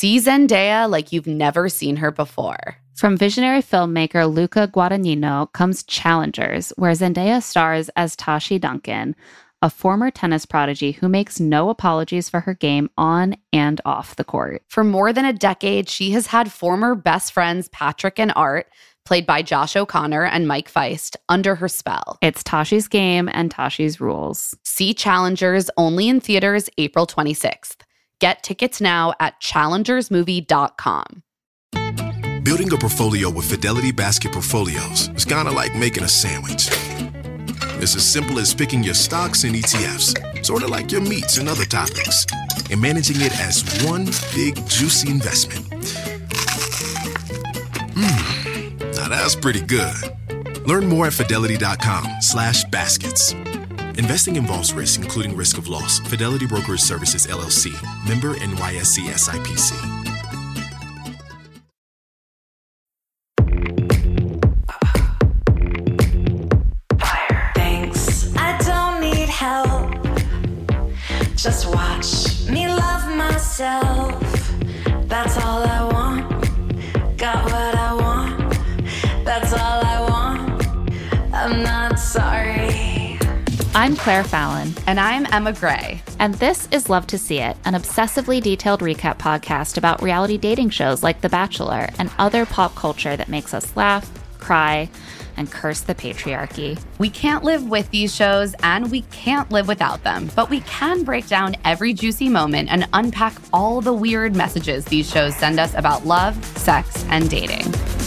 See Zendaya like you've never seen her before. From visionary filmmaker Luca Guadagnino comes Challengers, where Zendaya stars as Tashi Duncan, a former tennis prodigy who makes no apologies for her game on and off the court. For more than a decade, she has had former best friends Patrick and Art, played by Josh O'Connor and Mike Feist, under her spell. It's Tashi's game and Tashi's rules. See Challengers only in theaters April 26th. Get tickets now at challengersmovie.com. Building a portfolio with Fidelity Basket Portfolios is kind of like making a sandwich. It's as simple as picking your stocks and ETFs, sort of like your meats and other toppings, and managing it as one big, juicy investment. Now that's pretty good. Learn more at fidelity.com/baskets. Investing involves risk, including risk of loss. Fidelity Brokerage Services, LLC. Member NYSE SIPC. Thanks, I don't need help. Just watch me love myself. That's all I want. Got what I want. That's all I want. I'm not sorry. I'm Claire Fallon. And I'm Emma Gray. And this is Love to See It, an obsessively detailed recap podcast about reality dating shows like The Bachelor and other pop culture that makes us laugh, cry, and curse the patriarchy. We can't live with these shows and we can't live without them, but we can break down every juicy moment and unpack all the weird messages these shows send us about love, sex, and dating.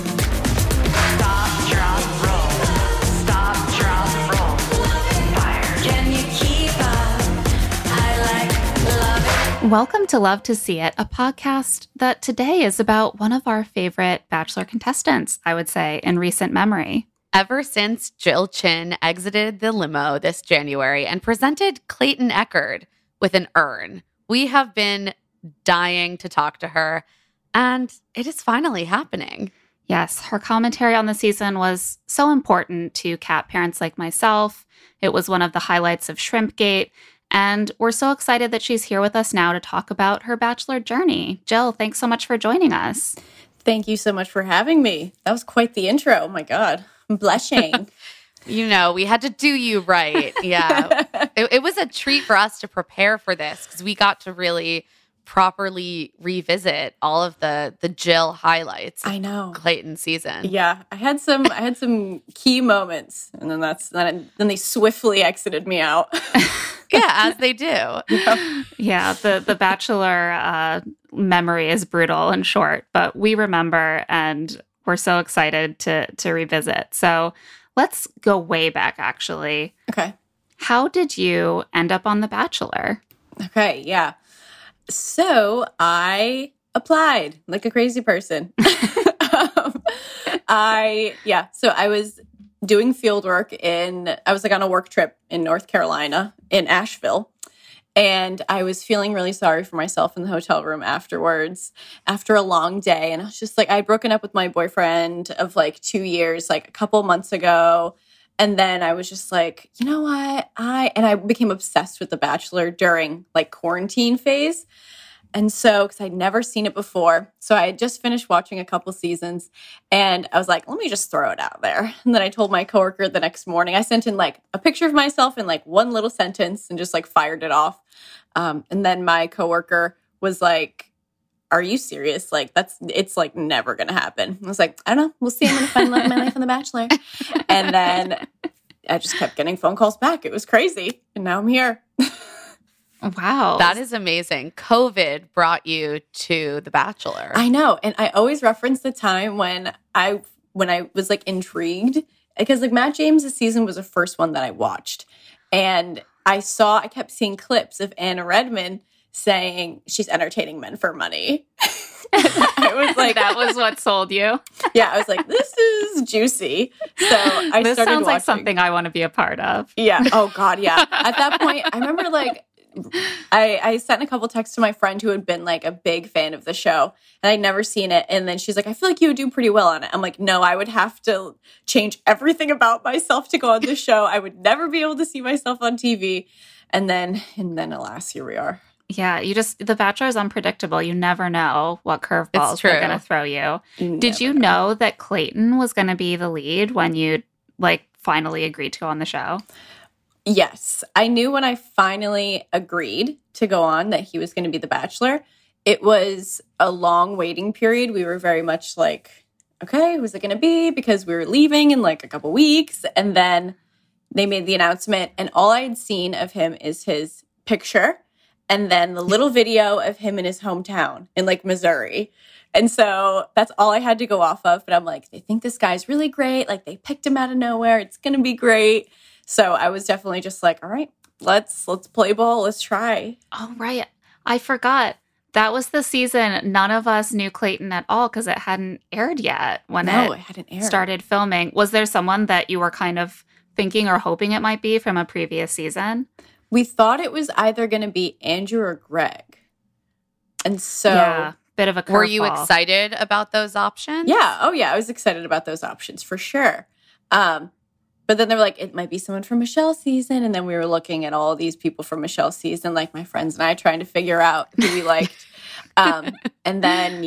Stop, drop, roll. Stop, drop, roll. Fire. Can you keep up? I love it. Welcome to Love to See It, a podcast that today is about one of our favorite Bachelor contestants, I would say, in recent memory. Ever since Jill Chin exited the limo this January and presented Clayton Echard with an urn, we have been dying to talk to her, and it is finally happening. Yes, her commentary on the season was so important to cat parents like myself. It was one of the highlights of Shrimpgate, and we're so excited that she's here with us now to talk about her Bachelor journey. Jill, thanks so much for joining us. Thank you so much for having me. That was quite the intro. Oh my God, I'm blushing. You know, we had to do you right. Yeah. it was a treat for us to prepare for this because we got to really properly revisit all of the Jill highlights. I know. Clayton season. Yeah, I had some key moments, and then they swiftly exited me out. Yeah, as they do. Yeah, the Bachelor memory is brutal and short, but we remember, and we're so excited to revisit. So let's go way back, actually. Okay. How did you end up on The Bachelor? Okay, yeah. So I applied like a crazy person. So I was doing field work I was like on a work trip in North Carolina, in Asheville. And I was feeling really sorry for myself in the hotel room afterwards, after a long day. And I was just like, I'd broken up with my boyfriend of like 2 years, like a couple months ago. And then I was just like, you know what? I became obsessed with The Bachelor during like quarantine phase. And so, because I'd never seen it before. So I had just finished watching a couple seasons and I was like, let me just throw it out there. And then I told my coworker the next morning, I sent in like a picture of myself in like one little sentence and just like fired it off. And then my coworker was like, are you serious? Like it's like never going to happen. I was like, I don't know. We'll see. I'm going to find love of my life on The Bachelor. And then I just kept getting phone calls back. It was crazy. And now I'm here. Wow. That is amazing. COVID brought you to The Bachelor. I know. And I always reference the time when I was like intrigued because like Matt James' season was the first one that I watched. And I kept seeing clips of Anna Redmond saying she's entertaining men for money. I was like, that was what sold you. Yeah, I was like, this is juicy. So I this started sounds watching. like something I want to be a part of. Yeah. Oh God. Yeah. At that point, I remember like I sent a couple texts to my friend who had been like a big fan of the show and I'd never seen it. And then she's like, I feel like you would do pretty well on it. I'm like, no, I would have to change everything about myself to go on the show. I would never be able to see myself on TV. And then alas, here we are. Yeah, The Bachelor is unpredictable. You never know what curveballs they're going to throw you. Did you know that Clayton was going to be the lead when you finally agreed to go on the show? Yes. I knew when I finally agreed to go on that he was going to be the Bachelor. It was a long waiting period. We were very much like, okay, who's it going to be? Because we were leaving in a couple weeks. And then they made the announcement, and all I had seen of him is his picture and then the little video of him in his hometown in Missouri. And so that's all I had to go off of. But I'm like, they think this guy's really great. They picked him out of nowhere. It's going to be great. So I was definitely just like, all right, let's play ball. Let's try. Oh, right. I forgot. That was the season none of us knew Clayton at all because it hadn't aired yet when it hadn't aired. Started filming. Was there someone that you were kind of thinking or hoping it might be from a previous season? We thought it was either going to be Andrew or Greg. And so... Yeah, bit of a curveball. Were you excited about those options? Yeah. Oh, yeah. I was excited about those options for sure. But then they were like, it might be someone from Michelle's season. And then we were looking at all these people from Michelle's season, my friends and I, trying to figure out who we liked. And then,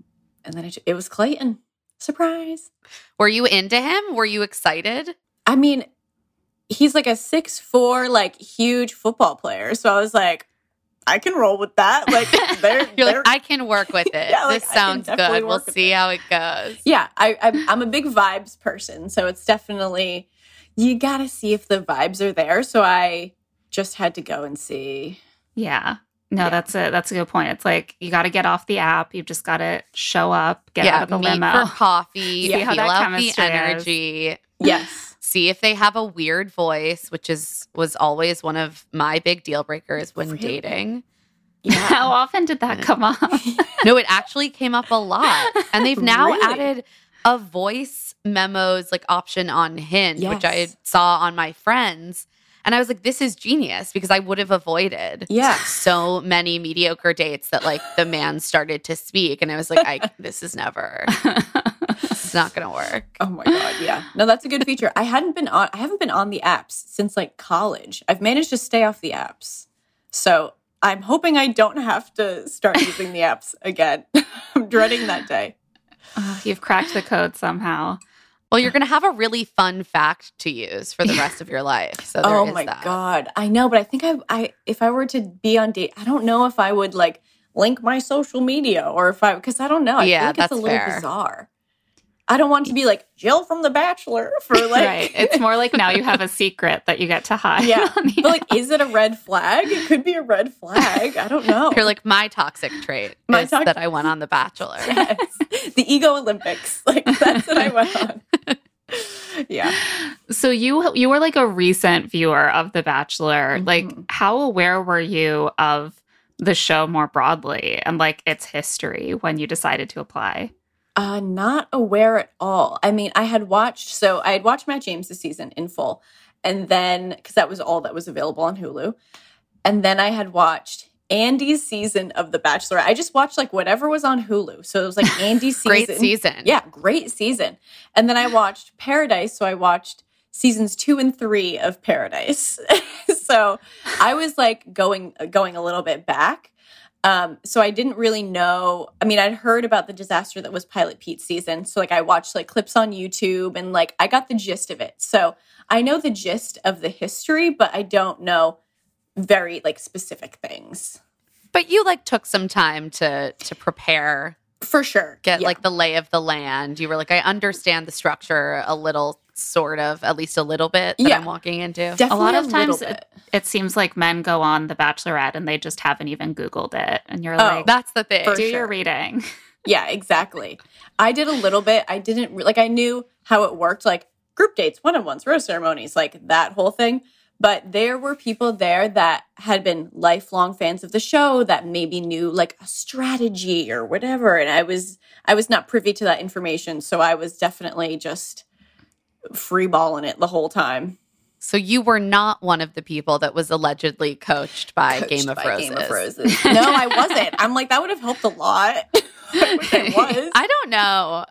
it was Clayton. Surprise. Were you into him? Were you excited? I mean, he's a 6'4", huge football player. So I was like, I can roll with that. You're I can work with it. Yeah, this sounds good. We'll see how it goes. Yeah, I'm a big vibes person. So it's definitely, you got to see if the vibes are there. So I just had to go and see. Yeah. No, that's a good point. It's you got to get off the app. You've just got to show up, get out of the meet limo. for coffee, see how feel that out the chemistry energy. is. Yes. See if they have a weird voice, which was always one of my big deal breakers when dating. Yeah. How often did that come up? No, it actually came up a lot. And they've now added a voice memos option on Hinge, which I saw on my friends. And I was like, this is genius because I would have avoided so many mediocre dates that the man started to speak. And I was like, this is never, it's not going to work. Oh my God. Yeah. No, that's a good feature. I haven't been on the apps since college. I've managed to stay off the apps. So I'm hoping I don't have to start using the apps again. I'm dreading that day. Oh, you've cracked the code somehow. Well, you're going to have a really fun fact to use for the rest of your life. So there is that. God. I know, but I think I if I were to be on date, I don't know if I would link my social media or because I don't know. I think it's a little bizarre. I don't want to be Jill from The Bachelor for Right. It's more now you have a secret that you get to hide. Yeah. But is it a red flag? It could be a red flag. I don't know. You're my toxic trait is that I went on The Bachelor. Yes. The Ego Olympics. That's what I went on. Yeah. So you were a recent viewer of The Bachelor. Mm-hmm. How aware were you of the show more broadly and its history when you decided to apply? Not aware at all. I mean, I had watched Matt James' season in full. And then, because that was all that was available on Hulu. And then I had watched Andy's season of The Bachelor. I just watched whatever was on Hulu. So it was Andy's season. Great season. Yeah, great season. And then I watched Paradise. So I watched seasons 2 and 3 of Paradise. So I was going a little bit back. So I didn't really know. I mean, I'd heard about the disaster that was Pilot Pete's season. So I watched clips on YouTube and I got the gist of it. So I know the gist of the history, but I don't know very specific things. But you took some time to prepare. For sure. Get the lay of the land. You were I understand the structure a little, sort of, at least a little bit that I'm walking into. Definitely a lot of times it seems men go on The Bachelorette and they just haven't even Googled it. And you're that's the thing. Do your reading. Yeah, exactly. I did a little bit. I didn't, I knew how it worked, group dates, one-on-ones, rose ceremonies, that whole thing. But there were people there that had been lifelong fans of the show that maybe knew a strategy or whatever. And I was not privy to that information. So I was definitely just freeballing it the whole time. So you were not one of the people that was allegedly coached by Game of Roses. No, I wasn't. I'm that would have helped a lot. I wish I was. I don't know.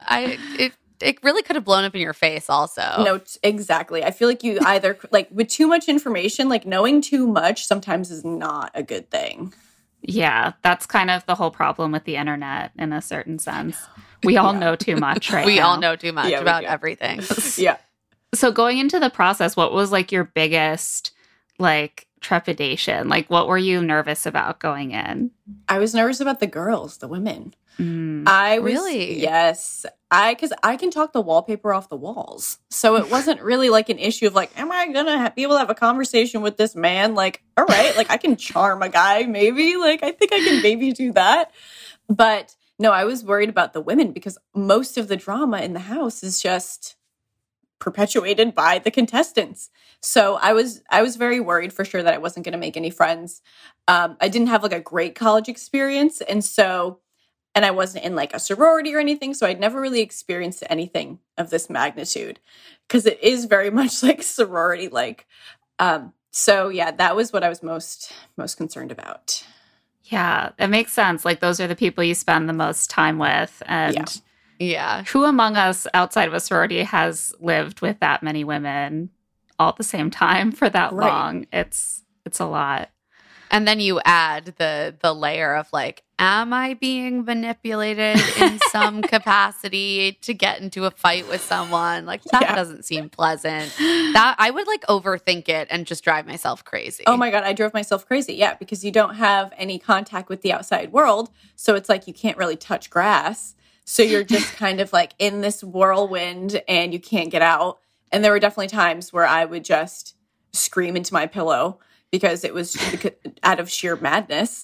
It really could have blown up in your face also. No, exactly. I feel you either, with too much information, knowing too much sometimes is not a good thing. Yeah, that's kind of the whole problem with the internet in a certain sense. We all know too much right We now. all know too much about everything. Yeah. So going into the process, what was like your biggest like trepidation? Like what were you nervous about going in? I was nervous about the girls, the women. Mm. I was, Really? Yes. Because I can talk the wallpaper off the walls. So it wasn't really like an issue of like, am I going to be able to have a conversation with this man? Like, all right, like I can charm a guy, maybe. Like, I think I can maybe do that. But no, I was worried about the women because most of the drama in the house is just perpetuated by the contestants. So I was very worried for sure that I wasn't going to make any friends. I didn't have like a great college experience. And I wasn't in like a sorority or anything. So I'd never really experienced anything of this magnitude because it is very much like sorority like. So yeah, that was what I was most concerned about. Yeah, it makes sense. Like those are the people you spend the most time with. And Yeah. who among us outside of a sorority has lived with that many women all at the same time for that Right. long? It's a lot. And then you add the layer of like, am I being manipulated in some capacity to get into a fight with someone? Like that doesn't seem pleasant. That I would like overthink it and just drive myself crazy. Oh my God, I drove myself crazy. Yeah, because you don't have any contact with the outside world. So it's like you can't really touch grass. So you're just kind of like in this whirlwind and you can't get out. And there were definitely times where I would just scream into my pillow because it was out of sheer madness.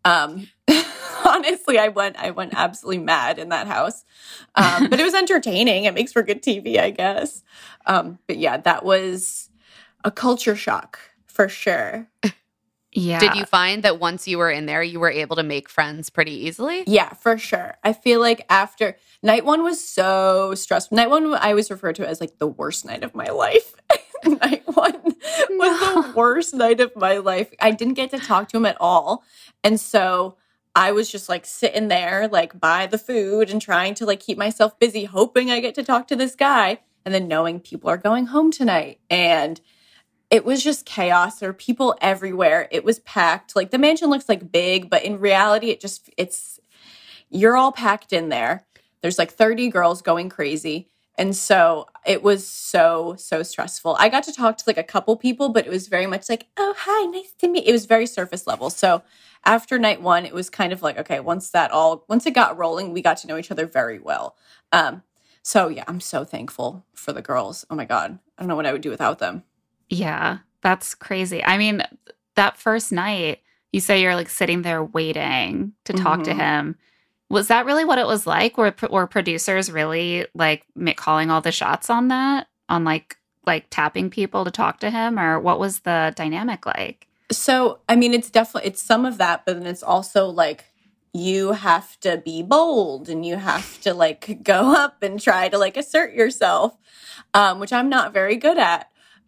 Honestly, I went absolutely mad in that house. But it was entertaining. It makes for good TV, I guess. But yeah, that was a culture shock for sure. Yeah. Did you find that once you were in there, you were able to make friends pretty easily? Yeah, for sure. I feel like after night one was so stressful. Night one, I always refer to it as like the worst night of my life. Night one was the worst night of my life. I didn't get to talk to him at all. And so I was just like sitting there, like by the food and trying to like keep myself busy, hoping I get to talk to this guy. And then knowing people are going home tonight. And it was just chaos. There were people everywhere. It was packed. Like the mansion looks like big, but in reality, you're all packed in there. There's like 30 girls going crazy. And so it was so stressful. I got to talk to like a couple people, but it was very much like, oh, hi, nice to meet you. It was very surface level. So after night one, it was kind of like, okay, once it got rolling, we got to know each other very well. So yeah, I'm so thankful for the girls. Oh my God. I don't know what I would do without them. Yeah, that's crazy. I mean, that first night, you say you're like sitting there waiting to talk to him. Was that really what it was like? Were producers really like calling all the shots on that? On like tapping people to talk to him? Or what was the dynamic like? So, I mean, it's some of that, but then it's also like you have to be bold and you have to like go up and try to like assert yourself, which I'm not very good at.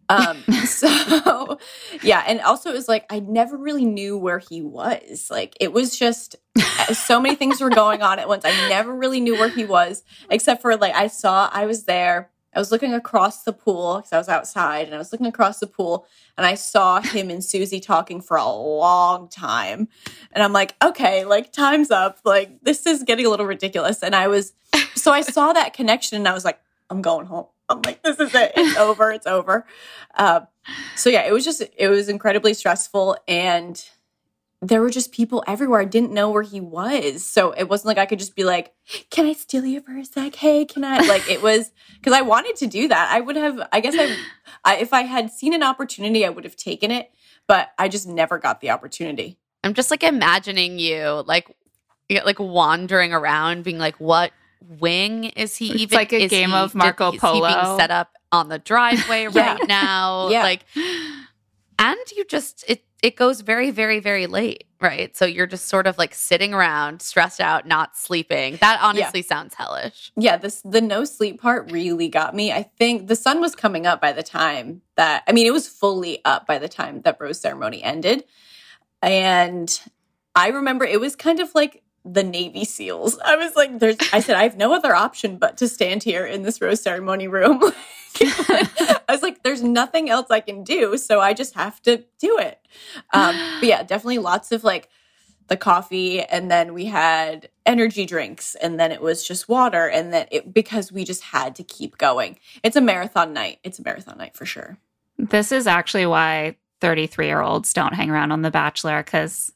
So yeah. And also it was like, I never really knew where he was. Like, it was just so many things were going on at once. I never really knew where he was, except for like, I was there. I was looking across the pool because I was outside and I was looking across the pool and I saw him and Susie talking for a long time. And I'm like, okay, like time's up. Like, this is getting a little ridiculous. And I saw that connection and I was like, I'm going home. I'm like, this is it. It's over. It's over. So yeah, it was incredibly stressful. And there were just people everywhere. I didn't know where he was. So it wasn't like I could just be like, can I steal you for a sec? Hey, can I? Like, it was because I wanted to do that. I would have, I guess if I had seen an opportunity, I would have taken it. But I just never got the opportunity. I'm just like imagining you like wandering around being like, what wing is he even? It's like a game of Marco Polo. Is he being set up on the driveway right now? Yeah. Like, and you just, it goes very, very, very late, right? So you're just sort of like sitting around, stressed out, not sleeping. That honestly sounds hellish. Yeah, the no sleep part really got me. I think the sun was coming up by the time it was fully up by the time that rose ceremony ended. And I remember it was kind of like the Navy SEALs. I was like, I said, I have no other option but to stand here in this rose ceremony room. I was like, there's nothing else I can do. So I just have to do it. But yeah, definitely lots of like the coffee, and then we had energy drinks, and then it was just water, and then because we just had to keep going. It's a marathon night. It's a marathon night for sure. This is actually why 33-year-olds don't hang around on The Bachelor, because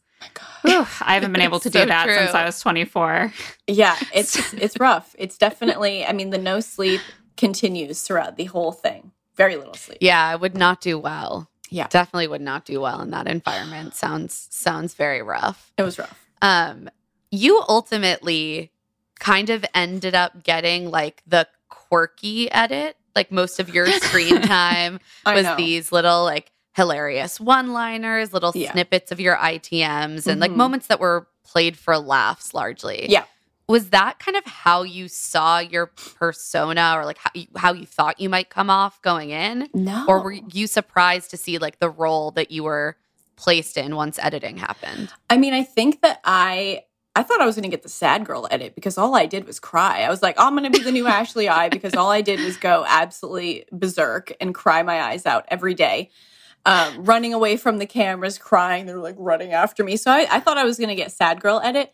I haven't been able to do that since I was 24. Yeah, it's rough. It's definitely, I mean, the no sleep continues throughout the whole thing. Very little sleep. Yeah, I would not do well. Yeah. Definitely would not do well in that environment. Sounds very rough. It was rough. You ultimately kind of ended up getting like the quirky edit. Like most of your screen time was these little like hilarious one-liners, little snippets of your ITMs, and like moments that were played for laughs largely. Yeah. Was that kind of how you saw your persona, or like how you thought you might come off going in? No. Or were you surprised to see like the role that you were placed in once editing happened? I mean, I think that I thought I was going to get the sad girl edit because all I did was cry. I was like, I'm going to be the new Ashley I, because all I did was go absolutely berserk and cry my eyes out every day. Running away from the cameras, crying. They were like running after me. So I thought I was going to get sad girl edit.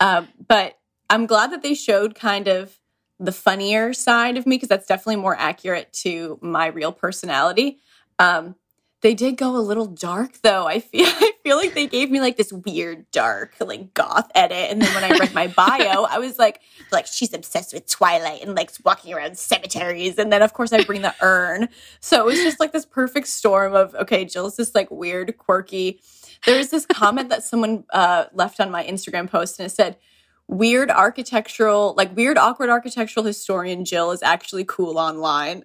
But I'm glad that they showed kind of the funnier side of me, because that's definitely more accurate to my real personality. They did go a little dark, though. I feel like they gave me like this weird, dark, like goth edit. And then when I read my bio, I was like she's obsessed with Twilight and likes walking around cemeteries. And then of course I bring the urn. So it was just like this perfect storm of, okay, Jill's this like weird, quirky. There was this comment that someone left on my Instagram post, and it said, weird, awkward architectural historian Jill is actually cool online.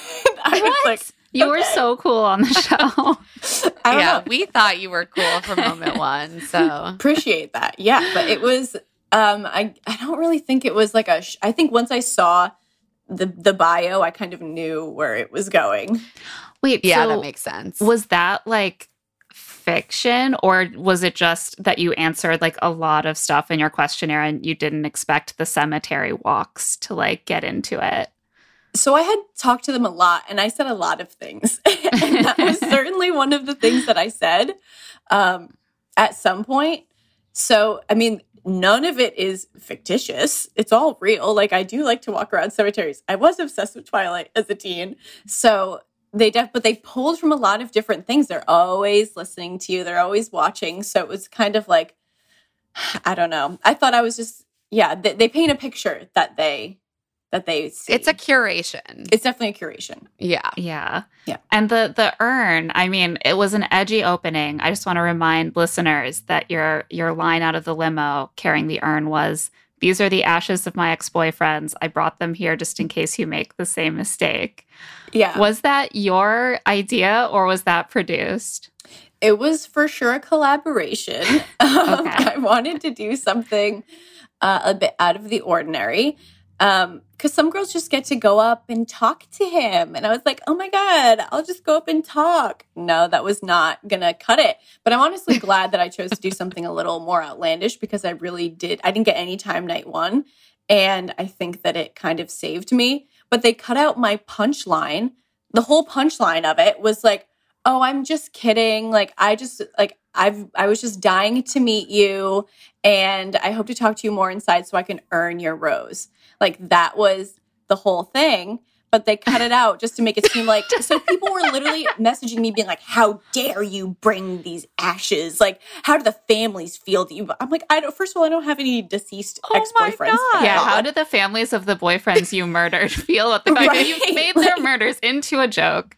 I was like, you were so cool on the show. Yeah, we thought you were cool from moment one. So appreciate that. Yeah, but it was. I don't really think it was like I think once I saw the bio, I kind of knew where it was going. Wait, yeah, so that makes sense. Was that like fiction, or was it just that you answered like a lot of stuff in your questionnaire and you didn't expect the cemetery walks to like get into it? So I had talked to them a lot, and I said a lot of things. And that was certainly one of the things that I said at some point. So, I mean, none of it is fictitious. It's all real. Like, I do like to walk around cemeteries. I was obsessed with Twilight as a teen. So but they pulled from a lot of different things. They're always listening to you. They're always watching. So it was kind of like, I don't know. I thought I was just, they paint a picture that they see. It's a curation. It's definitely a curation. Yeah. And the urn, I mean, it was an edgy opening. I just want to remind listeners that your line out of the limo carrying the urn was, "These are the ashes of my ex-boyfriends. I brought them here just in case you make the same mistake." Yeah. Was that your idea, or was that produced? It was for sure a collaboration. Okay. I wanted to do something a bit out of the ordinary. Because some girls just get to go up and talk to him. And I was like, oh my God, I'll just go up and talk. No, that was not going to cut it. But I'm honestly glad that I chose to do something a little more outlandish, because I didn't get any time night one. And I think that it kind of saved me. But they cut out my punchline. The whole punchline of it was like, oh, I'm just kidding. Like, I was just dying to meet you, and I hope to talk to you more inside so I can earn your rose. Like, that was the whole thing, but they cut it out just to make it seem like, so people were literally messaging me being like, how dare you bring these ashes? Like, how do the families feel that you, I'm like, first of all, I don't have any deceased ex-boyfriends. Yeah, how did the families of the boyfriends you murdered feel at the fact that you made their murders into a joke?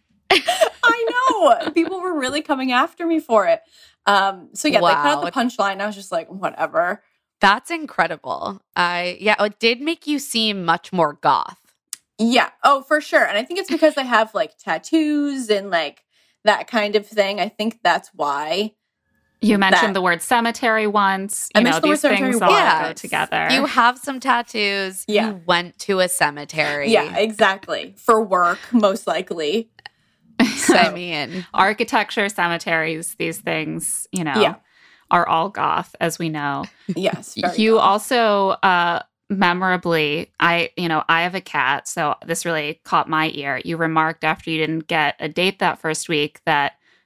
I know. People were really coming after me for it. So yeah, Wow. They cut out the punchline. I was just like, whatever. That's incredible. It did make you seem much more goth. Yeah. Oh, for sure. And I think it's because I have like tattoos and like that kind of thing. I think that's why. You mentioned the word cemetery once. You know, these things all go together. You have some tattoos. Yeah. You went to a cemetery. Yeah, exactly. For work, most likely. So, I mean, architecture, cemeteries, these things, are all goth, as we know. Yes. You also memorably, I have a cat, so this really caught my ear. You remarked after you didn't get a date that first week that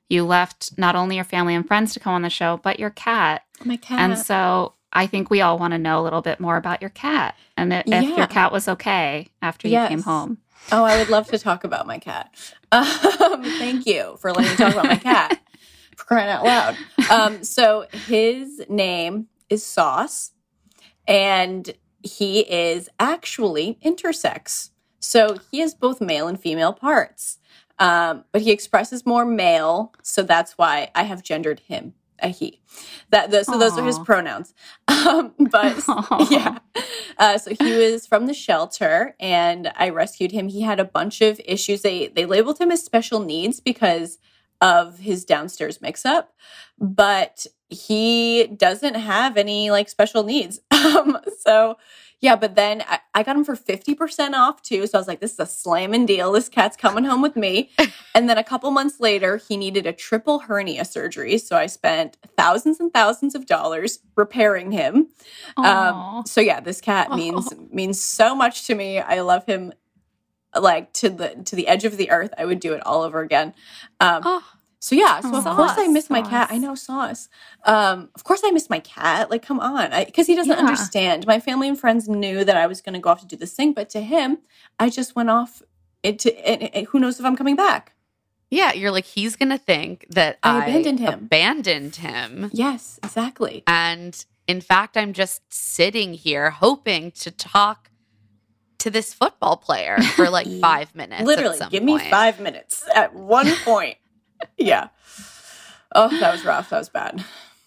you left not only your family and friends to come on the show, but your cat. My cat. And so I think we all want to know a little bit more about your cat and if your cat was okay after you came home. Oh, I would love to talk about my cat. Thank you for letting me talk about my cat. For crying out loud. So his name is Sauce, and he is actually intersex. So he has both male and female parts, but he expresses more male, so that's why I have gendered him a he. So those are his pronouns. But yeah, so he was from the shelter, and I rescued him. He had a bunch of issues. They labeled him as special needs because of his downstairs mix-up, but he doesn't have any like special needs. So yeah, but then I got him for 50% off too. So I was like, this is a slamming deal. This cat's coming home with me. And then a couple months later, he needed a triple hernia surgery. So I spent thousands and thousands of dollars repairing him. So yeah, this cat means so much to me. I love him like to the edge of the earth. I would do it all over again. So yeah, so of course I miss my cat. I know, Sauce. Of course I miss my cat. Like, come on. Because he doesn't understand. My family and friends knew that I was going to go off to do this thing. But to him, I just went off and who knows if I'm coming back. Yeah, you're like, he's going to think that I abandoned him. Yes, exactly. And in fact, I'm just sitting here hoping to talk to this football player for like 5 minutes. Literally, give me 5 minutes at one point. Yeah. Oh, that was rough. That was bad.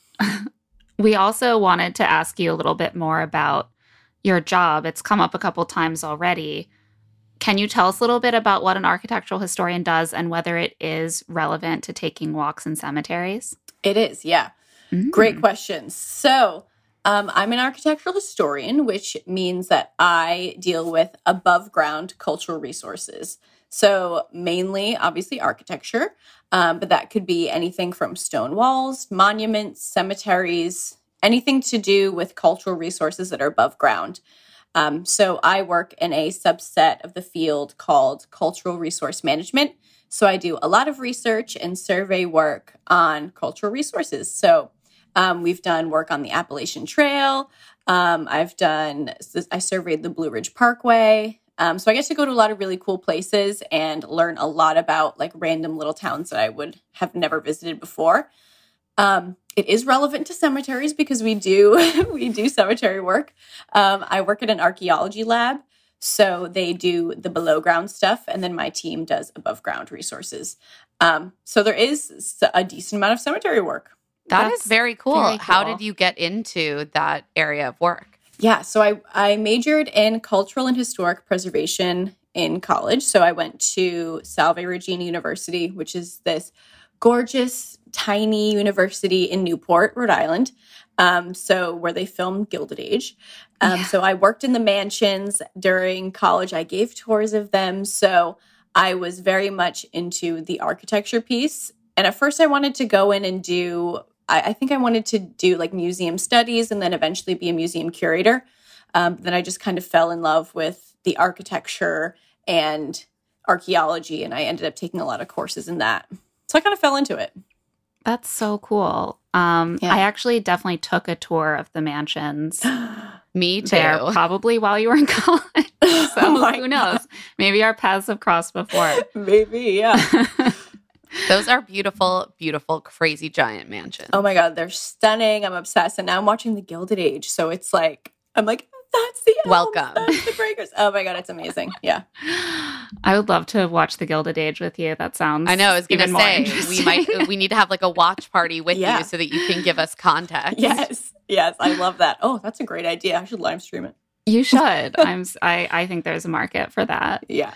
We also wanted to ask you a little bit more about your job. It's come up a couple times already. Can you tell us a little bit about what an architectural historian does and whether it is relevant to taking walks in cemeteries? It is, yeah. Great questions. So I'm an architectural historian, which means that I deal with above ground cultural resources. So mainly, obviously, architecture, but that could be anything from stone walls, monuments, cemeteries, anything to do with cultural resources that are above ground. So I work in a subset of the field called cultural resource management. So I do a lot of research and survey work on cultural resources. So we've done work on the Appalachian Trail. I surveyed the Blue Ridge Parkway. So I get to go to a lot of really cool places and learn a lot about like random little towns that I would have never visited before. It is relevant to cemeteries because we do cemetery work. I work at an archaeology lab, so they do the below ground stuff, and then my team does above ground resources. So there is a decent amount of cemetery work. That's very cool. How did you get into that area of work? Yeah, so I majored in cultural and historic preservation in college. So I went to Salve Regina University, which is this gorgeous, tiny university in Newport, Rhode Island, so where they filmed Gilded Age. So I worked in the mansions during college. I gave tours of them. So I was very much into the architecture piece. And at first I wanted to go in and I think I wanted to do like museum studies and then eventually be a museum curator. Then I just kind of fell in love with the architecture and archaeology, and I ended up taking a lot of courses in that. So I kind of fell into it. That's so cool. I actually definitely took a tour of the mansions. Me too. There, probably while you were in college. So who knows? Maybe our paths have crossed before. Maybe, yeah. Those are beautiful, beautiful, crazy giant mansions. Oh my God, they're stunning. I'm obsessed. And now I'm watching the Gilded Age. So it's like, I'm like, that's the elves, welcome. That's the breakers. Oh my God, it's amazing. Yeah. I would love to watch the Gilded Age with you. That sounds I know, I was going to say, we need to have like a watch party with you so that you can give us context. Yes, I love that. Oh, that's a great idea. I should live stream it. You should. I think there's a market for that. Yeah.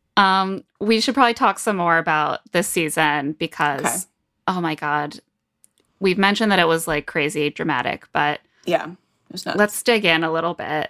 We should probably talk some more about this season because, oh my God, we've mentioned that it was like crazy dramatic, but yeah, let's dig in a little bit.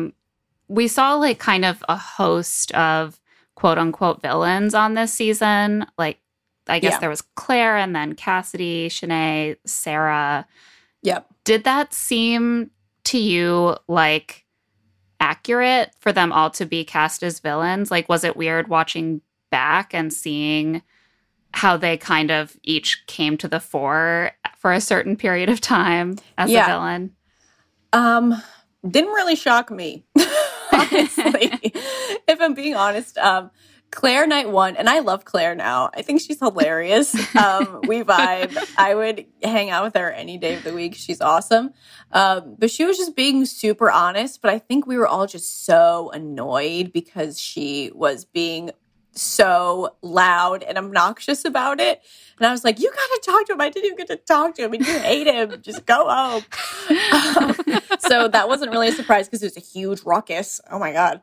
We saw like kind of a host of quote unquote villains on this season. Like, I guess there was Claire and then Cassidy, Shanae, Sarah. Yep. Did that seem to you like accurate for them all to be cast as villains? Like, was it weird watching back and seeing how they kind of each came to the fore for a certain period of time as a villain? Didn't really shock me, honestly, if I'm being honest. Claire night one, and I love Claire now. I think she's hilarious. We vibe. I would hang out with her any day of the week. She's awesome. But she was just being super honest. But I think we were all just so annoyed because she was being so loud and obnoxious about it. And I was like, you got to talk to him. I didn't even get to talk to him. And you hate him. Just go home. So that wasn't really a surprise because it was a huge ruckus. Oh, my God.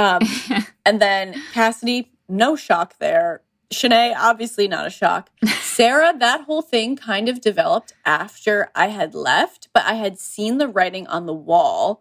And then Cassidy, no shock there. Shanae, obviously not a shock. Sarah, that whole thing kind of developed after I had left, but I had seen the writing on the wall.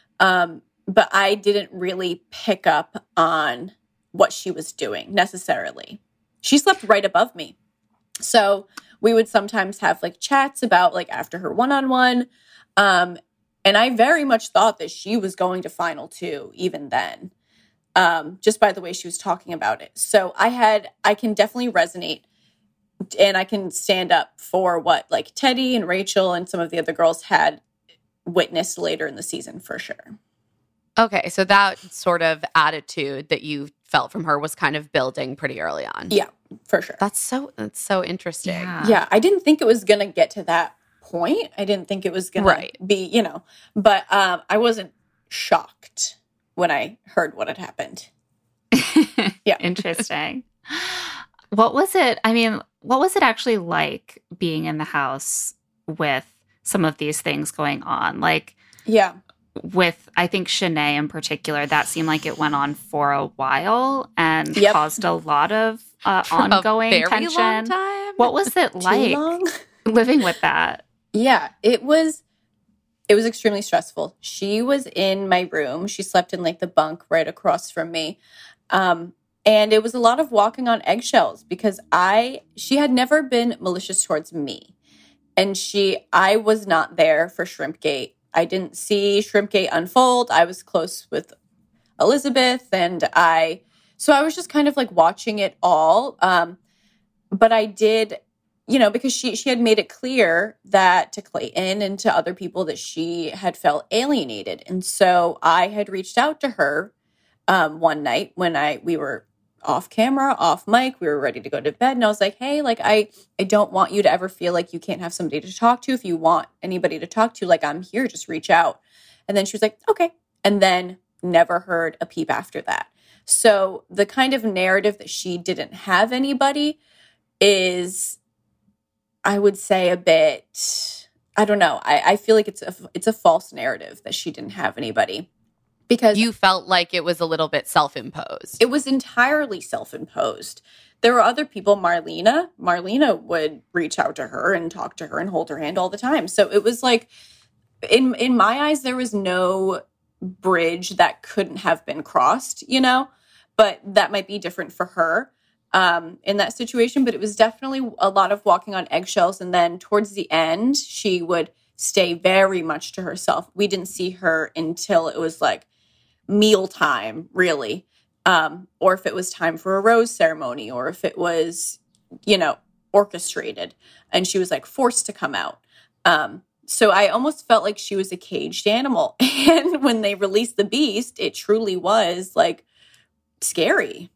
But I didn't really pick up on what she was doing necessarily. She slept right above me. So we would sometimes have like chats about like after her one-on-one. And I very much thought that she was going to final two even then. Just by the way she was talking about it. So I can definitely resonate and I can stand up for what like Teddy and Rachel and some of the other girls had witnessed later in the season for sure. Okay, so that sort of attitude that you felt from her was kind of building pretty early on. Yeah, for sure. That's so interesting. Yeah, I didn't think it was going to get to that point. I didn't think it was going to be, but I wasn't shocked when I heard what had happened. Yeah. Interesting. What was it actually like being in the house with some of these things going on? Like, yeah. With, I think, Shanae in particular, that seemed like it went on for a while and caused a lot of ongoing a very tension. Long time. What was it like living with that? Yeah, it was extremely stressful. She was in my room. She slept in like the bunk right across from me. And it was a lot of walking on eggshells because she had never been malicious towards me. And I was not there for Shrimpgate. I didn't see Shrimpgate unfold. I was close with Elizabeth so I was just kind of like watching it all. But I did, because she had made it clear that to Clayton and to other people that she had felt alienated. And so I had reached out to her one night when we were off camera, off mic, we were ready to go to bed. And I was like, hey, like, I don't want you to ever feel like you can't have somebody to talk to. If you want anybody to talk to, like, I'm here, just reach out. And then she was like, okay. And then never heard a peep after that. So the kind of narrative that she didn't have anybody is, I would say, a bit, I don't know. I feel like it's a false narrative that she didn't have anybody. Because you felt like it was a little bit self-imposed. It was entirely self-imposed. There were other people, Marlena would reach out to her and talk to her and hold her hand all the time. So it was like, in my eyes, there was no bridge that couldn't have been crossed, but that might be different for her in that situation. But it was definitely a lot of walking on eggshells. And then towards the end, she would stay very much to herself. We didn't see her until it was like mealtime, really. Or if it was time for a rose ceremony, or if it was, orchestrated and she was like forced to come out. So I almost felt like she was a caged animal. And when they released the beast, it truly was like scary.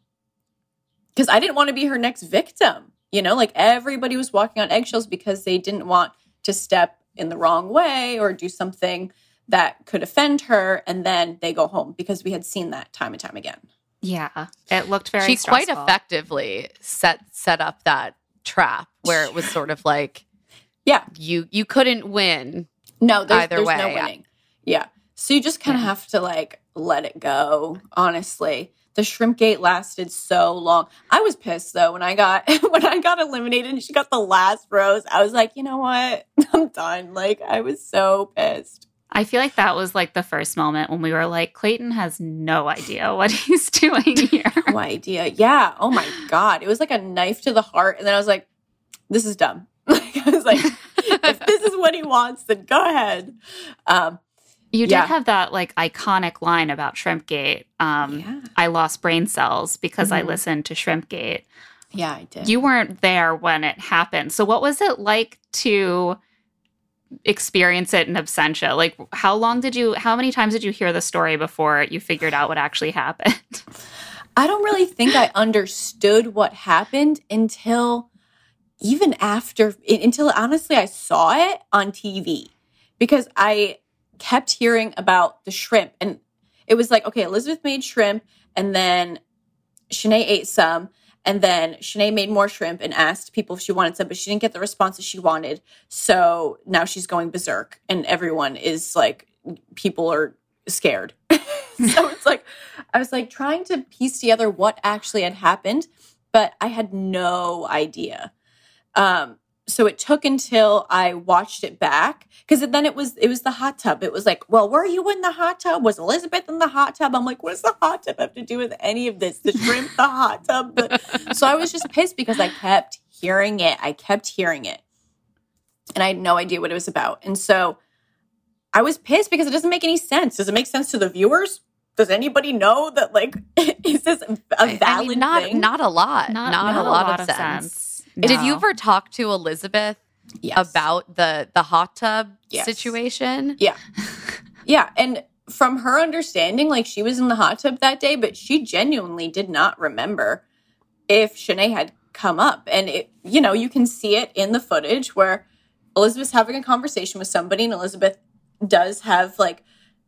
Because I didn't want to be her next victim. Like everybody was walking on eggshells because they didn't want to step in the wrong way or do something that could offend her, and then they go home, because we had seen that time and time again. Yeah, it looked very She stressful. quite effectively set up that trap where it was sort of like, yeah, you couldn't win. No, there's way. No winning. Yeah. So you just kind of have to like let it go, honestly. The Shrimpgate lasted so long. I was pissed though when I got eliminated and she got the last rose. I was like, you know what? I'm done. Like, I was so pissed. I feel like that was like the first moment when we were like, Clayton has no idea what he's doing here. No idea. Yeah. Oh my God. It was like a knife to the heart. And then I was like, this is dumb. I was like, if this is what he wants, then go ahead. You did have that like iconic line about Shrimpgate. I lost brain cells because I listened to Shrimpgate. Yeah, I did. You weren't there when it happened. So what was it like to experience it in absentia? Like, how many times did you hear the story before you figured out what actually happened? I don't really think I understood what happened until honestly I saw it on TV, because I kept hearing about the shrimp, and it was like, okay, Elizabeth made shrimp, and then Shanae ate some, and then Shanae made more shrimp and asked people if she wanted some, but she didn't get the responses she wanted. So now she's going berserk, and everyone is like, people are scared. So it's like, I was like trying to piece together what actually had happened, but I had no idea. So it took until I watched it back, because then it was the hot tub. It was like, well, were you in the hot tub? Was Elizabeth in the hot tub? I'm like, what does the hot tub have to do with any of this? The shrimp, the hot tub. So I was just pissed because I kept hearing it. And I had no idea what it was about. And so I was pissed because it doesn't make any sense. Does it make sense to the viewers? Does anybody know that, like, is this a valid thing? Not a lot. Not a lot of sense. Did you ever talk to Elizabeth about the hot tub situation? Yeah. Yeah. And from her understanding, like, she was in the hot tub that day, but she genuinely did not remember if Shanae had come up. And, you can see it in the footage where Elizabeth's having a conversation with somebody, and Elizabeth does have, like,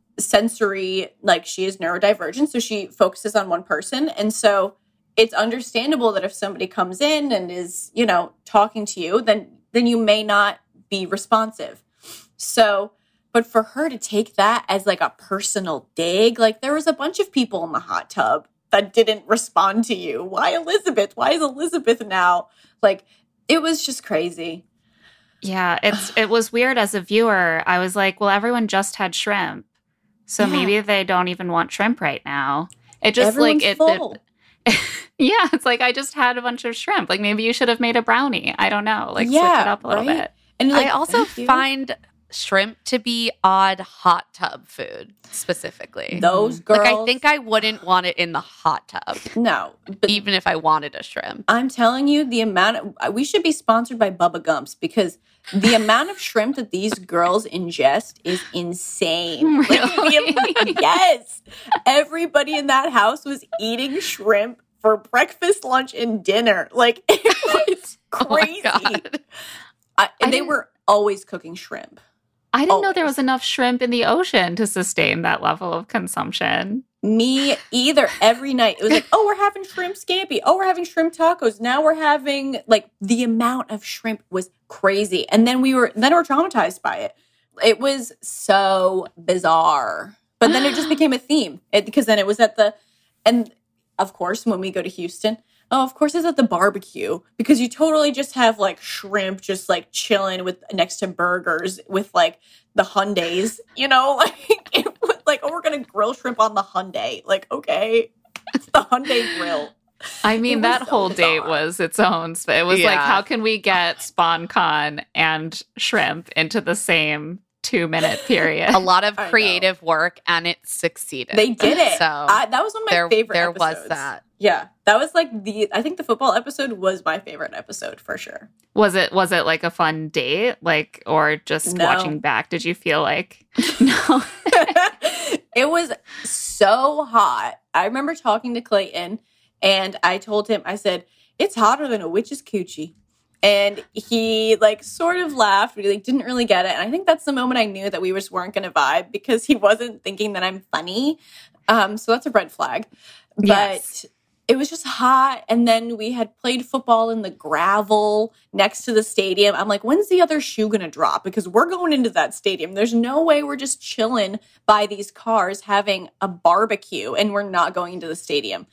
sensory, like, she is neurodivergent, so she focuses on one person. And so it's understandable that if somebody comes in and is, talking to you, then you may not be responsive. So, but for her to take that as like a personal dig, like, there was a bunch of people in the hot tub that didn't respond to you. Why Elizabeth? Why is Elizabeth now? Like, it was just crazy. Yeah, it was weird as a viewer. I was like, well, everyone just had shrimp, so maybe they don't even want shrimp right now. It just Everyone's full. Yeah, it's like, I just had a bunch of shrimp. Like, maybe you should have made a brownie. I don't know. Like, switch it up a little bit. And, like, I also find shrimp to be odd hot tub food, specifically. Those girls. Like, I think I wouldn't want it in the hot tub. No. But even if I wanted a shrimp. I'm telling you, we should be sponsored by Bubba Gumps, because the amount of shrimp that these girls ingest is insane. Really? Yes. Everybody in that house was eating shrimp for breakfast, lunch, and dinner. Like, it was crazy. Oh my God. They were always cooking shrimp. I didn't know there was enough shrimp in the ocean to sustain that level of consumption. Me either. Every night it was like, oh, we're having shrimp scampi. Oh, we're having shrimp tacos. Now we're having, like, the amount of shrimp was crazy. And then we were traumatized by it. It was so bizarre. But then it just became a theme, because then it was and of course, when we go to Houston, of course it's at the barbecue, because you totally just have, like, shrimp just, like, chilling next to burgers with, like, the Hyundais, like, it was like, oh, we're going to grill shrimp on the Hyundai. Like, okay, it's the Hyundai grill. I mean, that whole date was its own. It was like, how can we get SpawnCon and shrimp into the same 2-minute period? A lot of creative work, and it succeeded. They did it. So that was one of my favorite episodes. There was that. Yeah. That was like I think the football episode was my favorite episode for sure. Was it like a fun date? Like, or just watching back, did you feel like, no? It was so hot. I remember talking to Clayton, and I told him, I said, it's hotter than a witch's coochie. And he, like, sort of laughed, but he, like, didn't really get it. And I think that's the moment I knew that we just weren't going to vibe, because he wasn't thinking that I'm funny. So that's a red flag. But it was just hot. And then we had played football in the gravel next to the stadium. I'm like, when's the other shoe going to drop? Because we're going into that stadium. There's no way we're just chilling by these cars having a barbecue and we're not going into the stadium.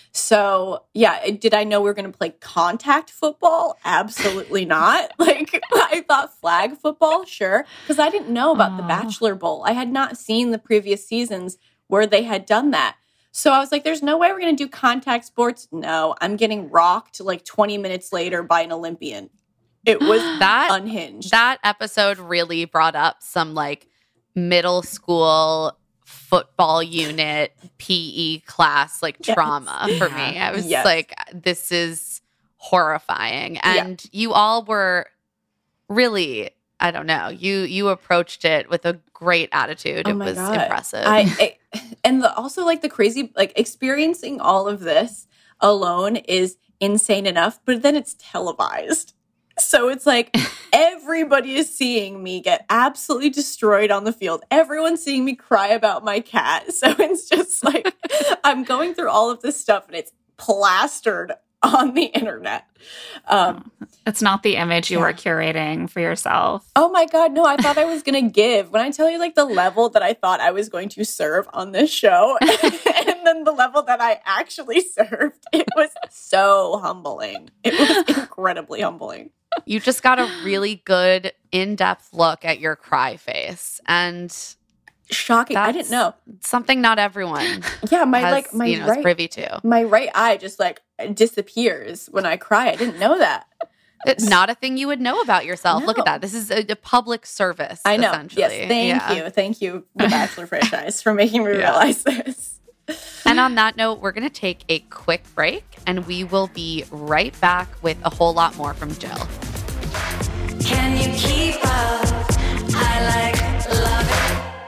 So, yeah, did I know we were going to play contact football? Absolutely not. Like, I thought flag football, sure, because I didn't know about the Bachelor Bowl. I had not seen the previous seasons where they had done that. So I was like, there's no way we're going to do contact sports. No, I'm getting rocked like 20 minutes later by an Olympian. It was unhinged. That episode really brought up some, like, middle school football unit PE class, like, trauma for me. I was like, this is horrifying. And you all were really, I don't know, you approached it with a great attitude. Oh it my was God. impressive. Also like the crazy, like experiencing all of this alone is insane enough, but then it's televised. So it's like everybody is seeing me get absolutely destroyed on the field. Everyone's seeing me cry about my cat. So it's just like I'm going through all of this stuff and it's plastered on the internet. It's not the image you were curating for yourself. Oh my God, no, I thought I was going to give. When I tell you like the level that I thought I was going to serve on this show and then the level that I actually served, it was so humbling. It was incredibly humbling. You just got a really good in-depth look at your cry face. And shocking. I didn't know. Something not everyone is privy to. My right eye just like disappears when I cry. I didn't know that. It's not a thing you would know about yourself. No. Look at that. This is a public service. I know. Essentially. Yes. Thank you, The Bachelor franchise, for making me realize this. And on that note, we're going to take a quick break and we will be right back with a whole lot more from Jill. Can you keep up? I love it.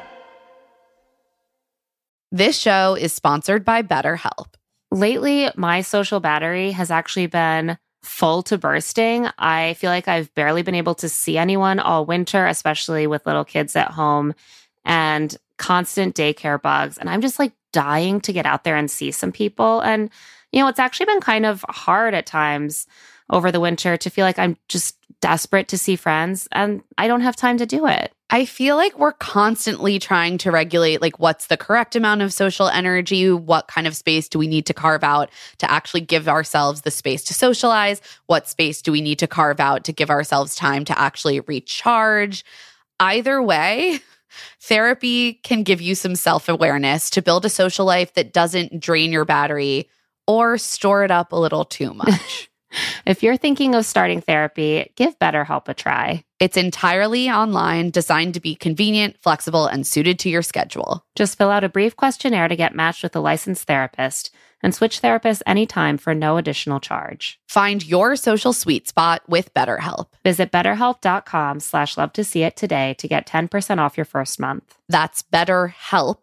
This show is sponsored by BetterHelp. Lately, my social battery has actually been full to bursting. I feel like I've barely been able to see anyone all winter, especially with little kids at home and constant daycare bugs. And I'm just like dying to get out there and see some people. And, it's actually been kind of hard at times over the winter to feel like I'm just desperate to see friends and I don't have time to do it. I feel like we're constantly trying to regulate, like, what's the correct amount of social energy? What kind of space do we need to carve out to actually give ourselves the space to socialize? What space do we need to carve out to give ourselves time to actually recharge? Either way, therapy can give you some self-awareness to build a social life that doesn't drain your battery or store it up a little too much. If you're thinking of starting therapy, give BetterHelp a try. It's entirely online, designed to be convenient, flexible, and suited to your schedule. Just fill out a brief questionnaire to get matched with a licensed therapist and switch therapists anytime for no additional charge. Find your social sweet spot with BetterHelp. Visit betterhelp.com/love-to-see-it today to get 10% off your first month. That's BetterHelp,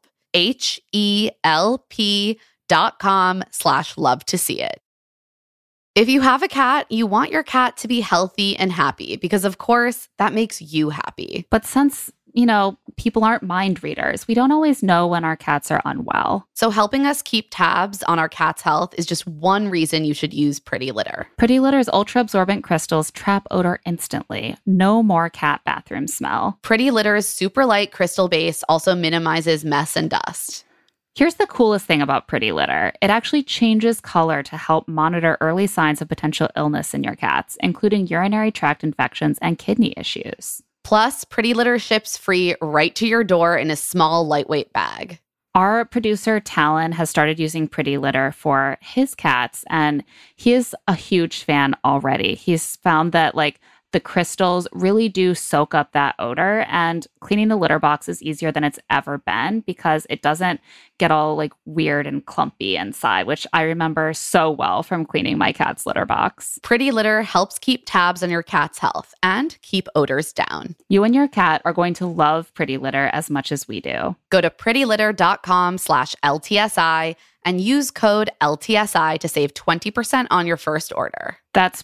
HELP.com/love-to-see-it. If you have a cat, you want your cat to be healthy and happy because, of course, that makes you happy. But since, people aren't mind readers, we don't always know when our cats are unwell. So helping us keep tabs on our cat's health is just one reason you should use Pretty Litter. Pretty Litter's ultra-absorbent crystals trap odor instantly. No more cat bathroom smell. Pretty Litter's super light crystal base also minimizes mess and dust. Here's the coolest thing about Pretty Litter. It actually changes color to help monitor early signs of potential illness in your cats, including urinary tract infections and kidney issues. Plus, Pretty Litter ships free right to your door in a small, lightweight bag. Our producer, Talon, has started using Pretty Litter for his cats, and he is a huge fan already. He's found that, the crystals really do soak up that odor, and cleaning the litter box is easier than it's ever been because it doesn't get all weird and clumpy inside, which I remember so well from cleaning my cat's litter box. Pretty Litter helps keep tabs on your cat's health and keep odors down. You and your cat are going to love Pretty Litter as much as we do. Go to prettylitter.com/LTSI and use code LTSI to save 20% on your first order. That's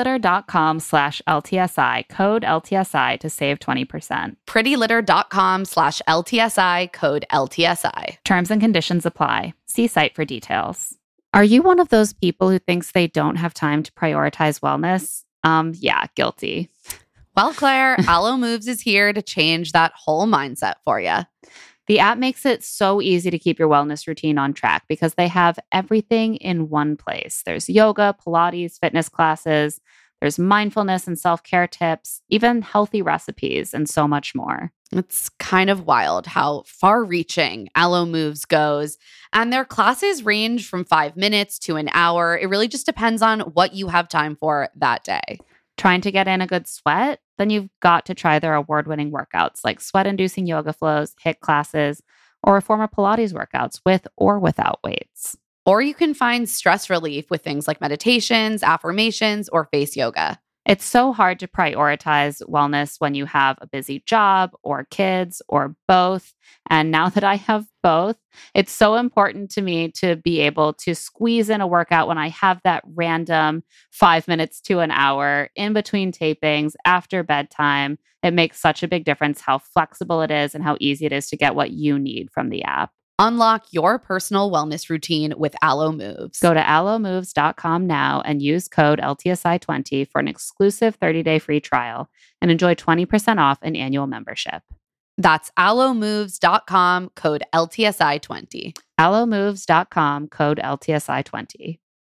prettylitter.com/LTSI, code LTSI to save 20%. prettylitter.com/LTSI, code LTSI. Terms and conditions apply. See site for details. Are you one of those people who thinks they don't have time to prioritize wellness? Yeah, guilty. Well, Claire, Alo Moves is here to change that whole mindset for you. The app makes it so easy to keep your wellness routine on track because they have everything in one place. There's yoga, Pilates, fitness classes, there's mindfulness and self-care tips, even healthy recipes, and so much more. It's kind of wild how far-reaching Alo Moves goes. And their classes range from 5 minutes to an hour. It really just depends on what you have time for that day. Trying to get in a good sweat? Then you've got to try their award-winning workouts like sweat-inducing yoga flows, HIIT classes, or reformer Pilates workouts with or without weights. Or you can find stress relief with things like meditations, affirmations, or face yoga. It's so hard to prioritize wellness when you have a busy job or kids or both. And now that I have both, it's so important to me to be able to squeeze in a workout when I have that random 5 minutes to an hour in between tapings after bedtime. It makes such a big difference how flexible it is and how easy it is to get what you need from the app. Unlock your personal wellness routine with Alo Moves. Go to allomoves.com now and use code LTSI20 for an exclusive 30-day free trial and enjoy 20% off an annual membership. That's allomoves.com, code LTSI20. allomoves.com, code LTSI20.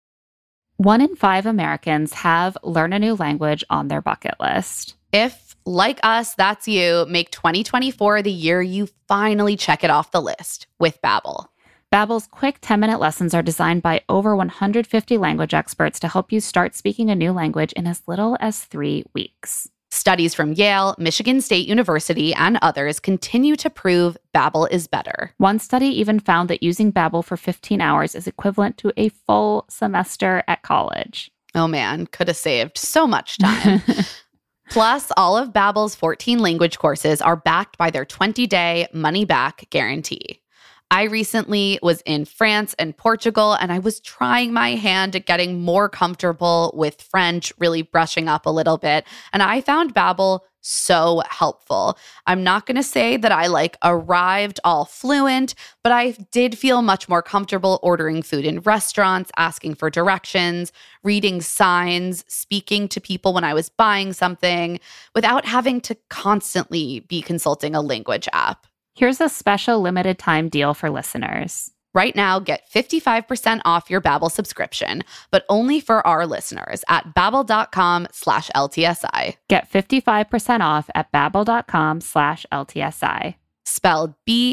1 in 5 Americans have learn a new language on their bucket list. If, like us, that's you, make 2024 the year you finally check it off the list with Babbel. Babbel's quick 10-minute lessons are designed by over 150 language experts to help you start speaking a new language in as little as 3 weeks. Studies from Yale, Michigan State University, and others continue to prove Babbel is better. One study even found that using Babbel for 15 hours is equivalent to a full semester at college. Oh man, could have saved so much time. Plus, all of Babbel's 14 language courses are backed by their 20-day money-back guarantee. I recently was in France and Portugal, and I was trying my hand at getting more comfortable with French, really brushing up a little bit, and I found Babbel so helpful. I'm not going to say that I arrived all fluent, but I did feel much more comfortable ordering food in restaurants, asking for directions, reading signs, speaking to people when I was buying something, without having to constantly be consulting a language app. Here's a special limited time deal for listeners. Right now, get 55% off your Babbel subscription, but only for our listeners at babbel.com/LTSI. Get 55% off at babbel.com/LTSI. Spelled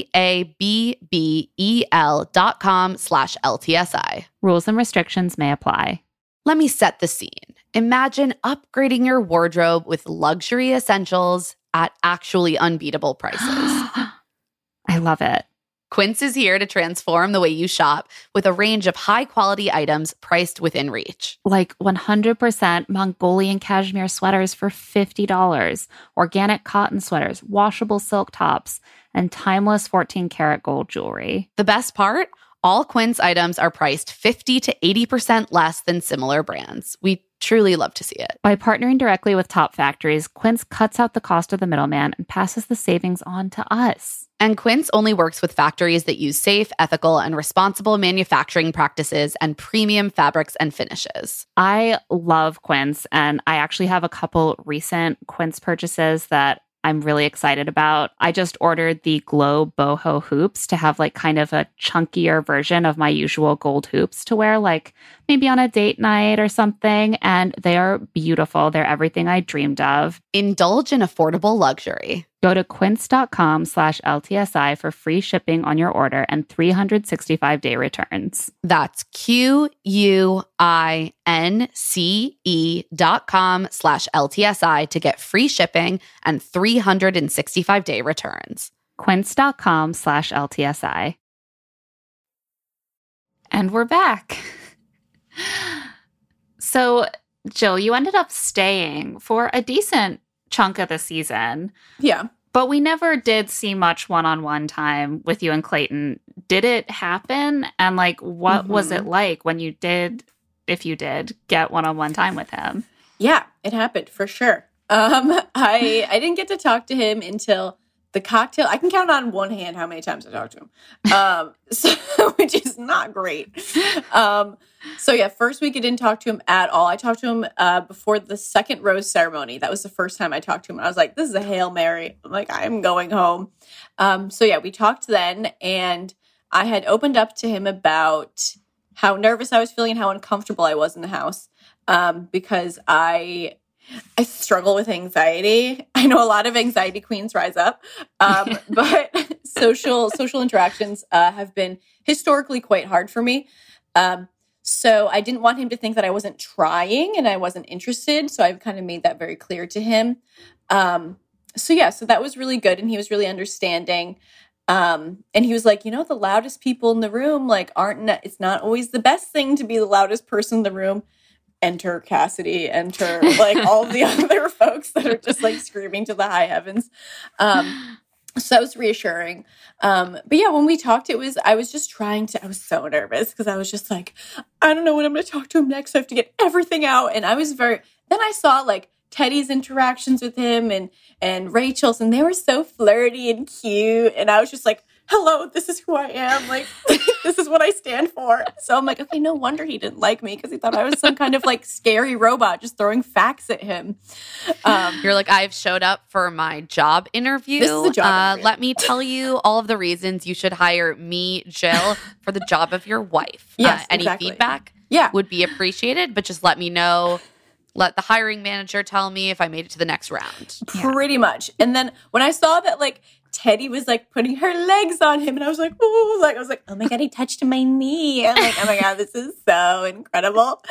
BABBEL.com/LTSI. Rules and restrictions may apply. Let me set the scene. Imagine upgrading your wardrobe with luxury essentials at actually unbeatable prices. I love it. Quince is here to transform the way you shop with a range of high-quality items priced within reach. Like 100% Mongolian cashmere sweaters for $50, organic cotton sweaters, washable silk tops, and timeless 14-karat gold jewelry. The best part? All Quince items are priced 50 to 80% less than similar brands. We truly love to see it. By partnering directly with top factories, Quince cuts out the cost of the middleman and passes the savings on to us. And Quince only works with factories that use safe, ethical, and responsible manufacturing practices and premium fabrics and finishes. I love Quince, and I actually have a couple recent Quince purchases that I'm really excited about. I just ordered the Glow Boho hoops to have kind of a chunkier version of my usual gold hoops to wear maybe on a date night or something. And they are beautiful. They're everything I dreamed of. Indulge in affordable luxury. Go to quince.com/LTSI for free shipping on your order and 365-day returns. That's QUINCE.com/LTSI to get free shipping and 365-day returns. Quince.com/LTSI. And we're back. So, Jill, you ended up staying for a decent chunk of the season. Yeah. But we never did see much one-on-one time with you and Clayton. Did it happen? And what was it like when you did, if you did, get one-on-one time with him? Yeah, it happened for sure. I didn't get to talk to him until the cocktail. I can count on one hand how many times I talked to him, which is not great. So yeah, first week I didn't talk to him at all. I talked to him before the second rose ceremony. That was the first time I talked to him. I was like, this is a Hail Mary. I'm like, I'm going home. So yeah, we talked then, and I had opened up to him about how nervous I was feeling and how uncomfortable I was in the house because I struggle with anxiety. I know a lot of anxiety queens rise up, but social interactions have been historically quite hard for me. So I didn't want him to think that I wasn't trying and I wasn't interested. So I've kind of made that very clear to him. So that was really good. And he was really understanding. And he was like, the loudest people in the room, like, it's not always the best thing to be the loudest person in the room. Enter Cassidy, enter like all the other folks that are just like screaming to the high heavens. So that was reassuring. But yeah, when we talked, I was so nervous because I was just like, I don't know when I'm going to talk to him next. So I have to get everything out. And then I saw like Teddy's interactions with him and Rachel's, and they were so flirty and cute. And I was just like, hello, this is who I am. Like, this is what I stand for. So I'm like, okay, no wonder he didn't like me because he thought I was some kind of like scary robot just throwing facts at him. You're like, I've showed up for my job interview. This is a job interview. Let me tell you all of the reasons you should hire me, Jill, for the job of your wife. Yes, any exactly. feedback would be appreciated, but just let me know. Let the hiring manager tell me if I made it to the next round. Pretty much. And then when I saw that, like, Teddy was, like, putting her legs on him, and I was like, oh my God, he touched my knee. I'm like, oh my God, this is so incredible.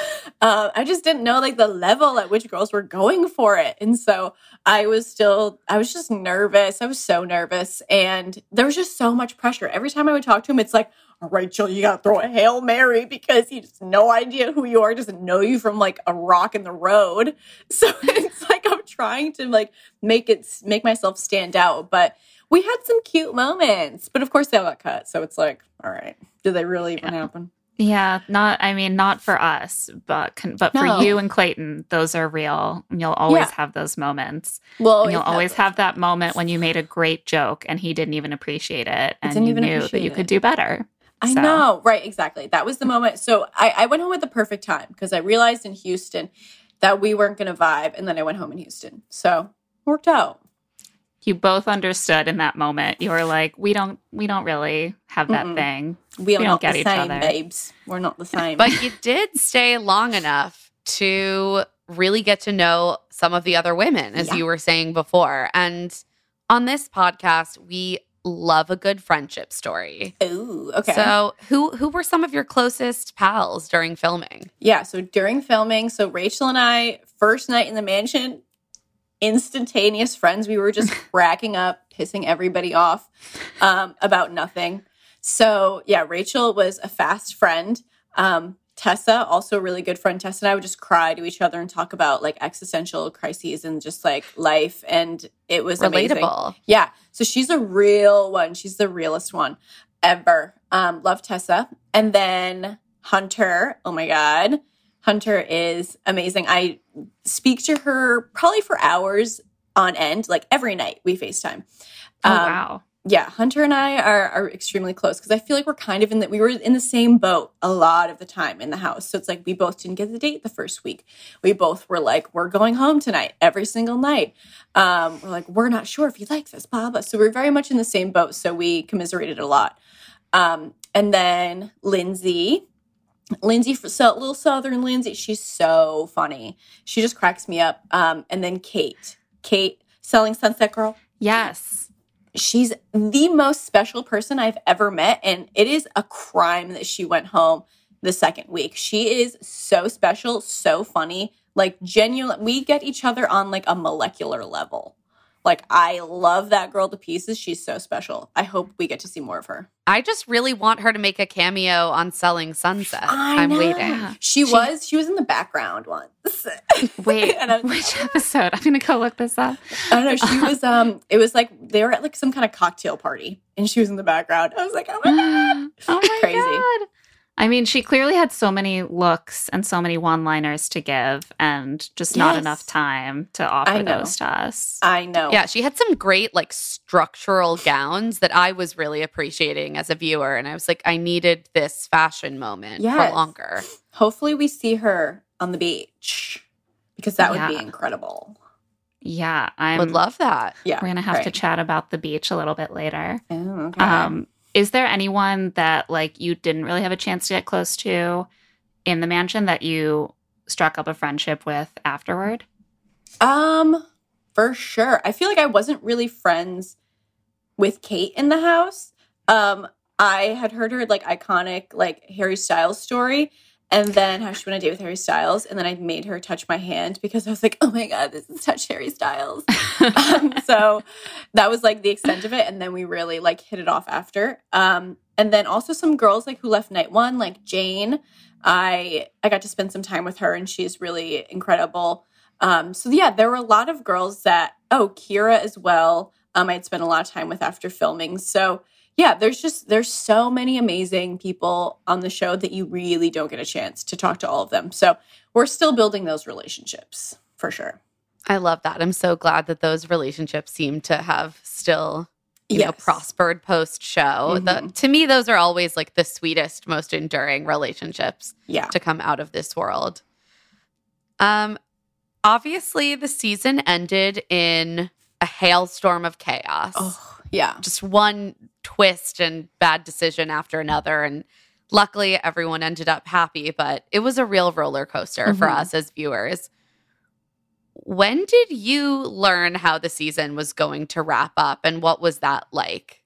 I just didn't know, like, the level at which girls were going for it. And so I was just nervous. I was so nervous. And there was just so much pressure. Every time I would talk to him, it's like, all right, Jill, you got to throw a Hail Mary because he has no idea who you are, doesn't know you from like a rock in the road. So it's like I'm trying to like make myself stand out. But we had some cute moments. But of course they all got cut. So it's like, all right, did they really even happen? Yeah, not for us, but for you and Clayton, those are real. And you'll always have those moments. Well, and you'll always have that moment when you made a great joke and he didn't even appreciate it. And you knew that you could do better. I know. Right. Exactly. That was the moment. So I went home at the perfect time because I realized in Houston that we weren't going to vibe. And then I went home in Houston. So worked out. You both understood in that moment. You were like, we don't really have that thing. We don't get each same, other. Babes. We're not the same. But you did stay long enough to really get to know some of the other women, as you were saying before. And on this podcast, we love a good friendship story. Ooh, okay. So who were some of your closest pals during filming? Yeah, so during filming, so Rachel and I, first night in the mansion, instantaneous friends. We were just cracking up, pissing everybody off about nothing. So yeah, Rachel was a fast friend. Tessa, also a really good friend. Tessa and I would just cry to each other and talk about like existential crises and just like life. And it was relatable. Amazing. Yeah. So she's a real one. She's the realest one ever. Love Tessa. And then Hunter. Oh my God. Hunter is amazing. I speak to her probably for hours on end, like every night we FaceTime. Wow. Yeah, Hunter and I are extremely close because I feel like we're kind of we were in the same boat a lot of the time in the house. So it's like we both didn't get the date the first week. We both were like, we're going home tonight every single night. We're like, we're not sure if he likes us, blah, blah. So we're very much in the same boat. So we commiserated a lot. And then Lindsay, little Southern Lindsay, she's so funny. She just cracks me up. And then Kate, Selling Sunset Girl. Yes. She's the most special person I've ever met, and it is a crime that she went home the second week. She is so special, so funny, like genuine. We get each other on like a molecular level. Like, I love that girl to pieces. She's so special. I hope we get to see more of her. I just really want her to make a cameo on Selling Sunset. I'm waiting. She was in the background once. Wait, which episode? I'm going to go look this up. I don't know. She was, it was like, they were at like some kind of cocktail party and she was in the background. I was like, oh my God. Oh my Crazy. God. I mean, she clearly had so many looks and so many one-liners to give and just not enough time to offer those to us. I know. Yeah, she had some great like structural gowns that I was really appreciating as a viewer. And I was like, I needed this fashion moment for longer. Hopefully we see her on the beach because that would be incredible. Yeah, I would love that. Yeah, we're going to have to chat about the beach a little bit later. Oh, okay. Is there anyone that like you didn't really have a chance to get close to in the mansion that you struck up a friendship with afterward? For sure. I feel like I wasn't really friends with Kate in the house. I had heard her like iconic like Harry Styles story, And then how she went on a date with Harry Styles. And then I made her touch my hand because I was like, oh my God, this is touch Harry Styles. So that was like the extent of it. And then we really like hit it off after. And then also some girls like who left night one, like Jane. I got to spend some time with her and she's really incredible. So yeah, there were a lot of girls that, Kira as well. I'd spent a lot of time with after filming. So yeah, there's so many amazing people on the show that you really don't get a chance to talk to all of them. So we're still building those relationships for sure. I love that. I'm so glad that those relationships seem to have still, you know, prospered post-show. To me, those are always like the sweetest, most enduring relationships to come out of this world. Obviously, the season ended in a hailstorm of chaos. Oh, yeah. Just one twist and bad decision after another. And luckily, everyone ended up happy, but it was a real roller coaster for us as viewers. When did you learn how the season was going to wrap up, and what was that like?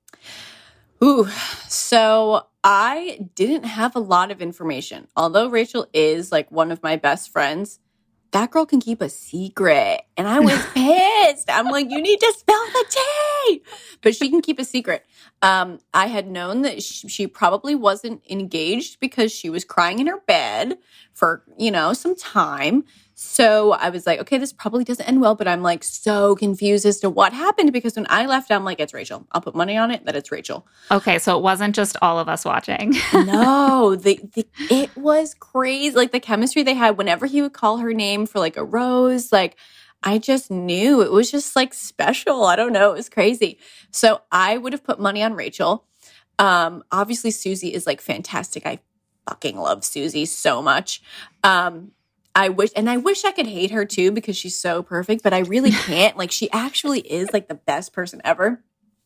So I didn't have a lot of information. Although Rachel is like one of my best friends, that girl can keep a secret. And I was pissed. I'm like, you need to spill the tea. But she can keep a secret. I had known that she probably wasn't engaged because she was crying in her bed for, some time. So I was like, okay, this probably doesn't end well, but I'm like so confused as to what happened because when I left, I'm like, it's Rachel. I'll put money on it that it's Rachel. Okay, so it wasn't just all of us watching. No, it was crazy. Like the chemistry they had whenever he would call her name for like a rose, like I just knew it was just like special. I don't know. It was crazy. So I would have put money on Rachel. Obviously Susie is like fantastic. I fucking love Susie so much. I wish I could hate her too because she's so perfect, but I really can't. Like she actually is like the best person ever.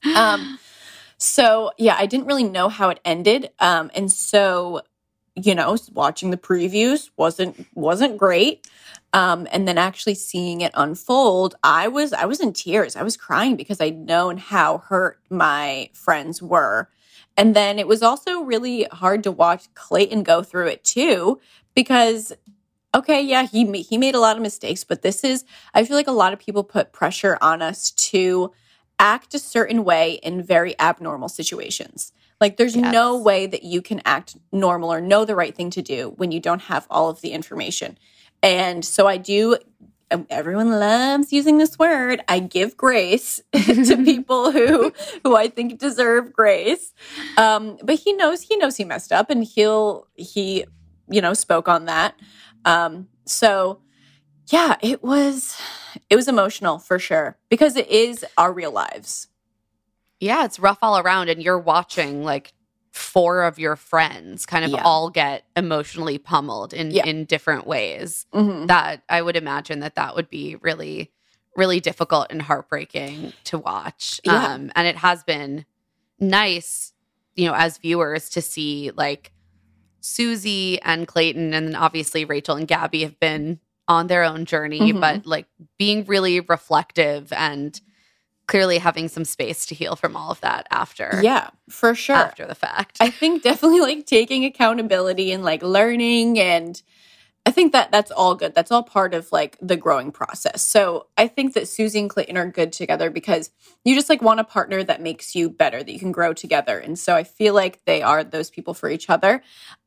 So yeah, I didn't really know how it ended. And so, watching the previews wasn't great. And then actually seeing it unfold, I was in tears. I was crying because I'd known how hurt my friends were. And then it was also really hard to watch Clayton go through it too, because okay, yeah, he made a lot of mistakes, but I feel like a lot of people put pressure on us to act a certain way in very abnormal situations. Like there's no way that you can act normal or know the right thing to do when you don't have all of the information. And so everyone loves using this word. I give grace to people who I think deserve grace. But he knows he messed up and he spoke on that. So yeah, it was emotional for sure because it is our real lives. Yeah, it's rough all around. And you're watching like 4 of your friends kind of all get emotionally pummeled in different ways. That I would imagine that would be really, really difficult and heartbreaking to watch. And it has been nice, as viewers to see like Susie and Clayton, and then obviously Rachel and Gabby have been on their own journey, but like being really reflective and clearly having some space to heal from all of that after. Yeah, for sure. After the fact. I think definitely like taking accountability and like learning, and I think that's all good. That's all part of like the growing process. So I think that Susie and Clayton are good together because you just like want a partner that makes you better, that you can grow together. And so I feel like they are those people for each other.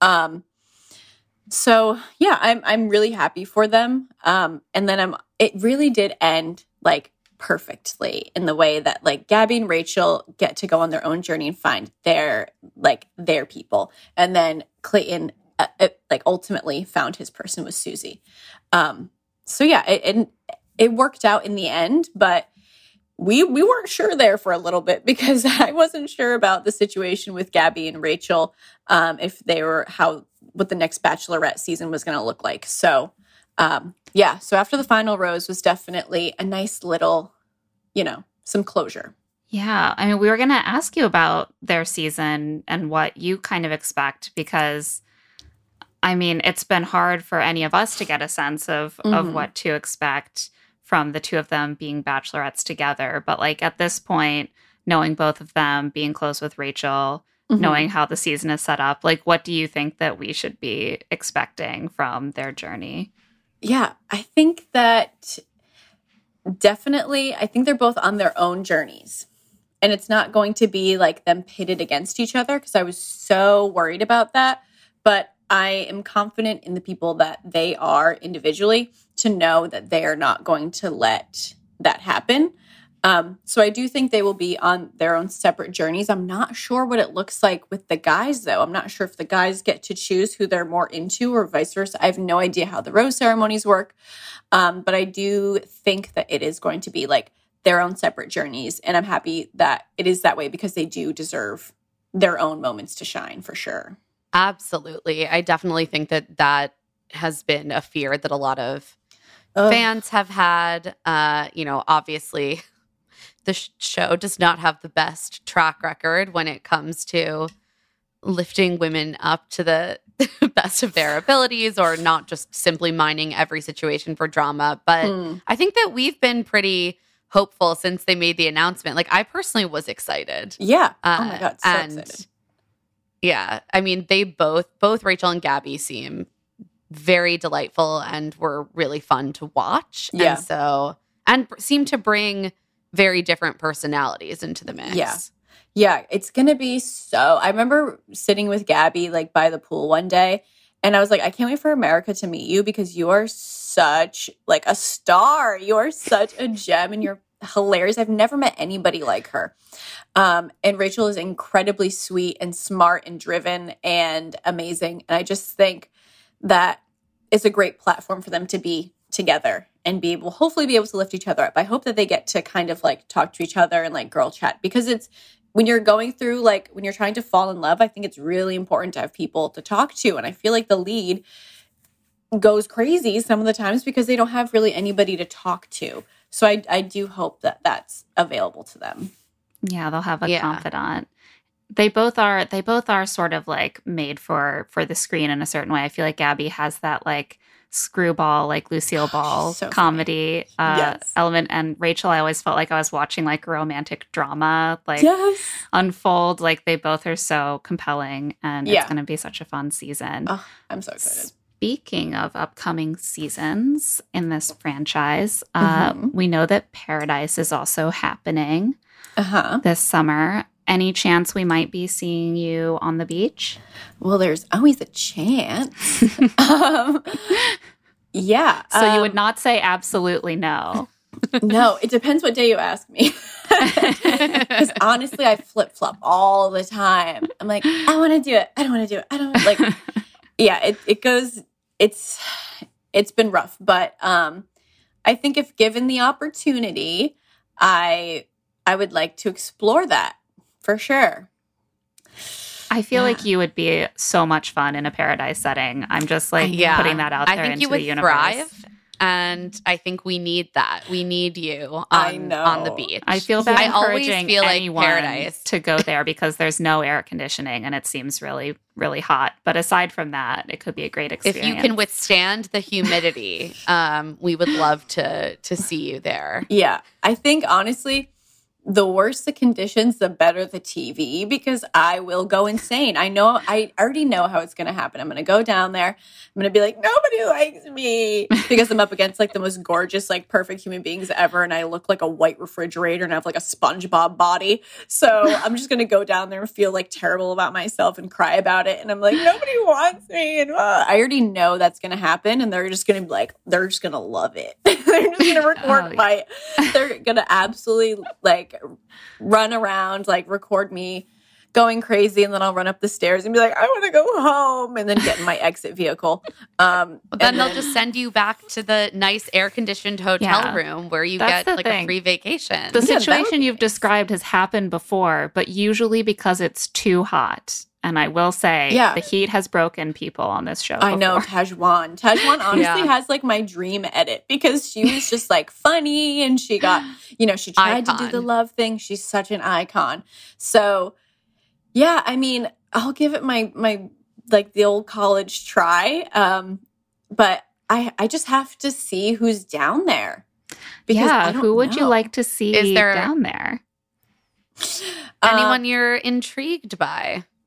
So yeah, I'm really happy for them. And then it really did end like perfectly in the way that like Gabby and Rachel get to go on their own journey and find their people. And then Clayton like ultimately found his person with Susie. So yeah, it worked out in the end, but we weren't sure there for a little bit because I wasn't sure about the situation with Gabby and Rachel, if they were what the next Bachelorette season was going to look like. So yeah, so after the final rose was definitely a nice little, some closure. Yeah, I mean, we were going to ask you about their season and what you kind of expect because I mean, it's been hard for any of us to get a sense of what to expect from the two of them being bachelorettes together. But like at this point, knowing both of them, being close with Rachel, knowing how the season is set up. Like, what do you think that we should be expecting from their journey? Yeah, I think that definitely, I think they're both on their own journeys. And it's not going to be like them pitted against each other, because I was so worried about that. But I am confident in the people that they are individually to know that they are not going to let that happen. So I do think they will be on their own separate journeys. I'm not sure what it looks like with the guys, though. I'm not sure if the guys get to choose who they're more into or vice versa. I have no idea how the rose ceremonies work. But I do think that it is going to be like their own separate journeys. And I'm happy that it is that way, because they do deserve their own moments to shine, for sure. Absolutely. I definitely think that that has been a fear that a lot of fans have had. Obviously, the show does not have the best track record when it comes to lifting women up to the best of their abilities, or not just simply mining every situation for drama. But I think that we've been pretty hopeful since they made the announcement. Like, I personally was excited. Yeah. Oh my God. So excited. Yeah. I mean, they both Rachel and Gabby seem very delightful and were really fun to watch. Yeah. And seem to bring very different personalities into the mix. Yeah. Yeah, it's going to be so... I remember sitting with Gabby, like, by the pool one day, and I was like, I can't wait for America to meet you, because you are such, like, a star. You are such a gem, and you're hilarious. I've never met anybody like her. And Rachel is incredibly sweet and smart and driven and amazing. And I just think that it's a great platform for them to be together and hopefully be able to lift each other up. I hope that they get to kind of, like, talk to each other and, like, girl chat, because it's... when you're going through, like, when you're trying to fall in love, I think it's really important to have people to talk to. And I feel like the lead goes crazy some of the times because they don't have really anybody to talk to. So I do hope that that's available to them. Yeah, they'll have a confidant. They both are sort of, like, made for the screen in a certain way. I feel like Gabby has that, like, screwball, like Lucille Ball so comedy element, and Rachel, I always felt like I was watching, like, a romantic drama, like, unfold. Like, they both are so compelling, and it's going to be such a fun season. Oh, I'm so excited. Speaking of upcoming seasons in this franchise, we know that Paradise is also happening this summer. Any chance we might be seeing you on the beach? Well, there's always a chance. Yeah. So you would not say absolutely no? No, it depends what day you ask me. Because honestly, I flip-flop all the time. I'm like, I want to do it. I don't want to do it. I don't like. Yeah, it goes. It's been rough, but I think if given the opportunity, I would like to explore that. For sure. I feel like you would be so much fun in a Paradise setting. I'm just, like, putting that out there into the universe. I think you would thrive, and I think we need that. We need you on the beach. I feel bad encouraging anyone Paradise to go there because there's no air conditioning and it seems really, really hot. But aside from that, it could be a great experience. If you can withstand the humidity, we would love to see you there. Yeah. I think, honestly, the worse the conditions, the better the TV, because I will go insane. I already know how it's going to happen. I'm going to go down there. I'm going to be like, nobody likes me, because I'm up against, like, the most gorgeous, like, perfect human beings ever. And I look like a white refrigerator and I have, like, a SpongeBob body. So I'm just going to go down there and feel, like, terrible about myself and cry about it. And I'm like, nobody wants me. And I already know that's going to happen. And they're just going to be like, they're just going to love it. They're just going to record they're going to absolutely, like, run around, like, record me going crazy, and then I'll run up the stairs and be like, I want to go home, and then get in my exit vehicle. Then they'll just send you back to the nice air-conditioned hotel room where you get, like, a free vacation. The situation you've described has happened before, but usually because it's too hot. And I will say, the heat has broken people on this show before. I know, Tajwan. Tajwan honestly has, like, my dream edit, because she was just, like, funny, and she got, she tried to do the love thing. She's such an icon. So, yeah, I mean, I'll give it my like, the old college try. But I just have to see who's down there. Because who would you like to see down there? Anyone you're intrigued by?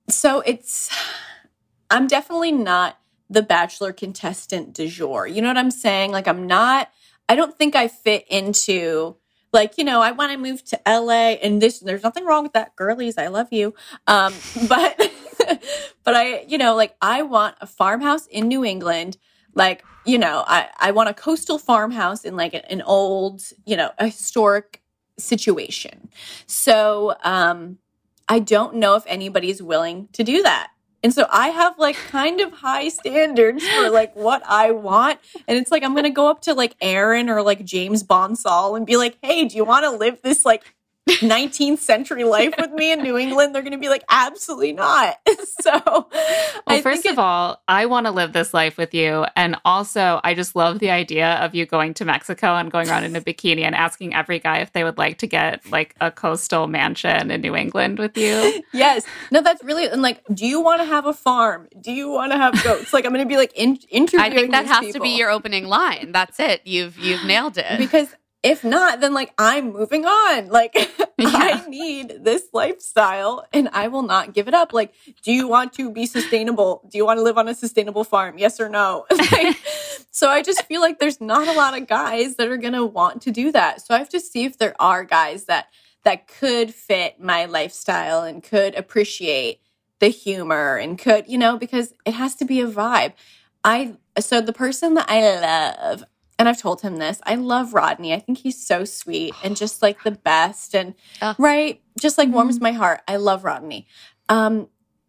So I'm definitely not the Bachelor contestant du jour. You know what I'm saying? Like, I don't think I fit into, like, I want to move to LA and there's nothing wrong with that. Girlies, I love you. But, but I want a farmhouse in New England. Like, I want a coastal farmhouse in like an old, a historic situation. So, I don't know if anybody's willing to do that. And so I have like kind of high standards for like what I want. And it's like, I'm going to go up to like Aaron or like James Bonsall and be like, hey, do you want to live this like 19th century life with me in New England? They're going to be like, absolutely not. So, first of all, I want to live this life with you. And also, I just love the idea of you going to Mexico and going around in a bikini and asking every guy if they would like to get like a coastal mansion in New England with you. Yes. No, that's really, and like, do you want to have a farm? Do you want to have goats? Like, I'm going to be like interviewing I think that these has people. to be your opening line. That's it. You've nailed it. Because if not, then like I'm moving on. Like Yeah. I need this lifestyle and I will not give it up. Like, do you want to be sustainable? Do you want to live on a sustainable farm? Yes or no? Like, so I just feel like there's not a lot of guys that are going to want to do that. So I have to see if there are guys that could fit my lifestyle and could appreciate the humor and could, because it has to be a vibe. So the person that I love, and I've told him this, I love Rodney. I think he's so sweet and just like the best and right, just like warms my heart. I love Rodney. But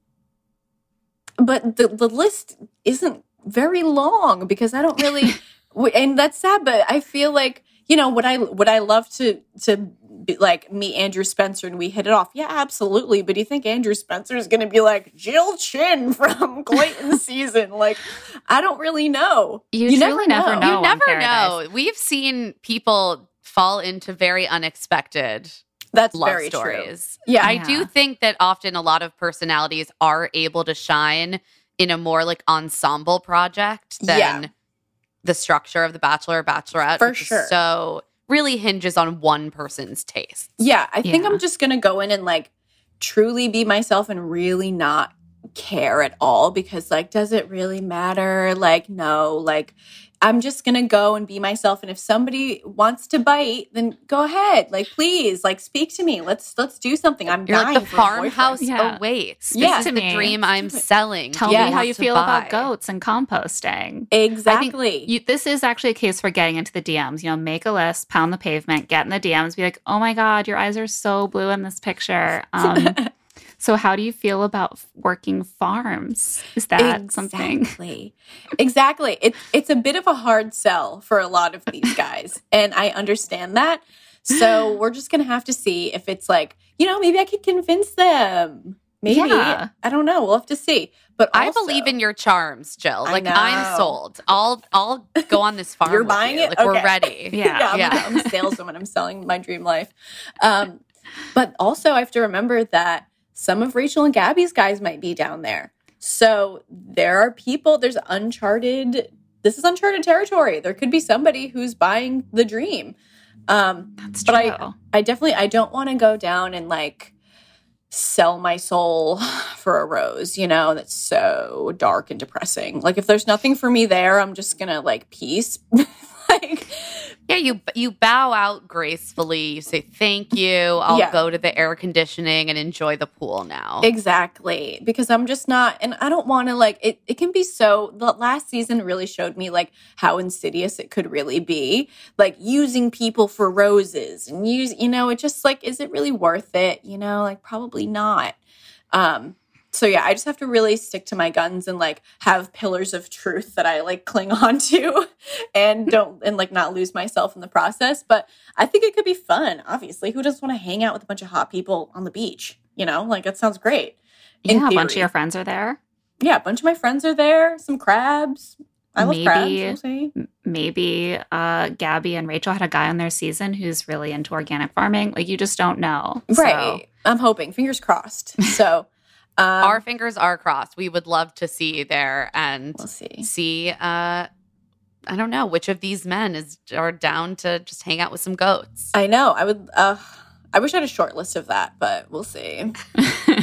the list isn't very long because I don't really, and that's sad, but I feel like, would I love to be, like meet Andrew Spencer and we hit it off? Yeah, absolutely. But do you think Andrew Spencer is going to be like Jill Chin from Clayton's season? Like, I don't really know. You never know. You never Paradise. know. We've seen people fall into very unexpected That's love very stories. true. Yeah. I do think that often a lot of personalities are able to shine in a more like ensemble project than the structure of The Bachelor or Bachelorette. For which is sure. So really hinges on one person's taste. Yeah, I think Yeah. I'm just going to go in and like truly be myself and really not care at all because like, does it really matter? Like, no, like I'm just going to go and be myself. And if somebody wants to bite, then go ahead. Like, please, like speak to me. Let's do something. I'm You're dying like the for a boyfriend. farmhouse Yeah. awaits. Yeah. This is To the me. dream I'm selling. Tell Yeah. me how you Want to feel about buy. goats and composting. Exactly. This is actually a case for getting into the DMs. Make a list, pound the pavement, get in the DMs, be like, oh my God, your eyes are so blue in this picture. So how do you feel about working farms? Is that something? Exactly. It's a bit of a hard sell for a lot of these guys. And I understand that. So we're just going to have to see if it's like, maybe I could convince them. Maybe. Yeah. I don't know. We'll have to see. But I also- believe in your charms, Jill. I Like know. I'm sold. I'll go on this farm. You're with buying you. it? Like we're Okay. ready. Yeah. I'm a saleswoman. I'm selling my dream life. But also I have to remember that some of Rachel and Gabby's guys might be down there. So there are people, this is uncharted territory. There could be somebody who's buying the dream. That's true. But I don't want to go down and like sell my soul for a rose, that's so dark and depressing. Like if there's nothing for me there, I'm just going to like peace. Like, Yeah, you bow out gracefully. You say thank you. I'll Yeah. go to the air conditioning and enjoy the pool now. exactly. Because I'm just not, and I don't want to like, it can be so, the last season really showed me like how insidious it could really be. Like using people for roses and it just like, is it really worth it? Like probably not. So yeah, I just have to really stick to my guns and like have pillars of truth that I like cling on to and like not lose myself in the process. But I think it could be fun. Obviously, who doesn't want to hang out with a bunch of hot people on the beach? Like that sounds great. In Yeah, a bunch of theory. your friends are there. Yeah, a bunch of my friends are there. Some crabs. I love crabs. Maybe- We'll see. Maybe Gabby and Rachel had a guy on their season who's really into organic farming. Like you just don't know. Right. So, I'm hoping. Fingers crossed. So Our fingers are crossed. We would love to see you there and we'll see. see. I don't know which of these men are down to just hang out with some goats. I know. I would. I wish I had a short list of that, but we'll see.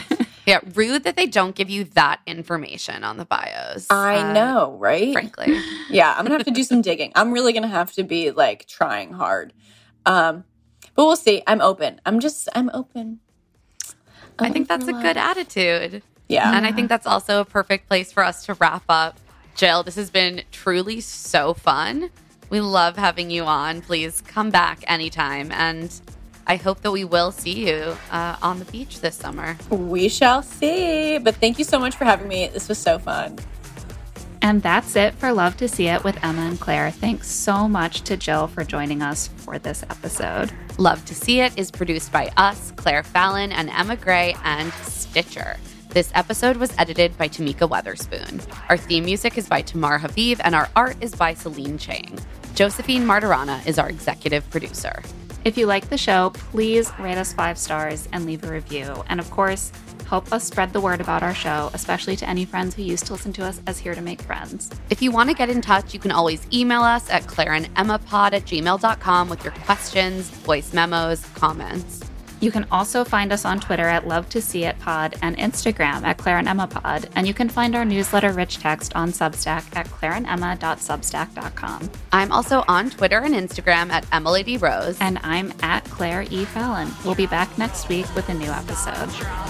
Yeah, rude that they don't give you that information on the bios. I know, right? Frankly. Yeah, I'm going to have to do some digging. I'm really going to have to be like trying hard. But we'll see. I'm open. I'm open. I think that's a good attitude. Yeah. And I think that's also a perfect place for us to wrap up. Jill, this has been truly so fun. We love having you on. Please come back anytime. And I hope that we will see you on the beach this summer. We shall see. But thank you so much for having me. This was so fun. And that's it for Love to See It with Emma and Claire. Thanks so much to Jill for joining us for this episode. Love to See It is produced by us, Claire Fallon and Emma Gray, and Stitcher. This episode was edited by Tamika Weatherspoon. Our theme music is by Tamar Haviv, and our art is by Celine Chang. Josephine Martirana is our executive producer. If you like the show, please rate us 5 stars and leave a review. And of course, help us spread the word about our show, especially to any friends who used to listen to us as Here to Make Friends. If you want to get in touch, you can always email us at claireandemmapod@gmail.com with your questions, voice memos, comments. You can also find us on Twitter at Love to See It Pod and Instagram at Claire and Emma Pod. And you can find our newsletter Rich Text on Substack at claireandemma.substack.com. I'm also on Twitter and Instagram at EmilyDRose. And I'm at Claire E. Fallon. We'll be back next week with a new episode.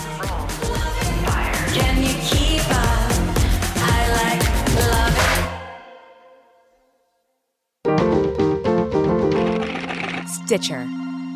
Can you keep up? I love it. Stitcher.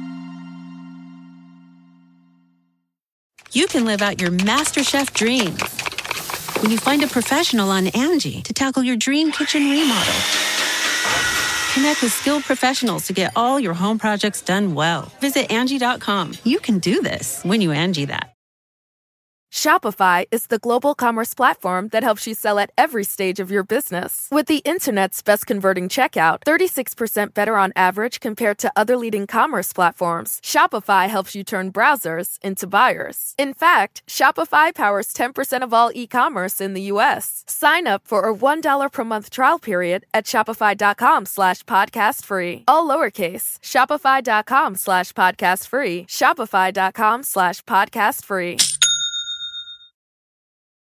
You can live out your MasterChef dreams when you find a professional on Angie to tackle your dream kitchen remodel. Connect with skilled professionals to get all your home projects done well. Visit Angie.com. You can do this when you Angie that. Shopify is the global commerce platform that helps you sell at every stage of your business. With the internet's best converting checkout, 36% better on average compared to other leading commerce platforms, Shopify helps you turn browsers into buyers. In fact, Shopify powers 10% of all e-commerce in the U.S. Sign up for a $1 per month trial period at shopify.com/podcast free. All lowercase, shopify.com/podcast free, shopify.com/podcast free.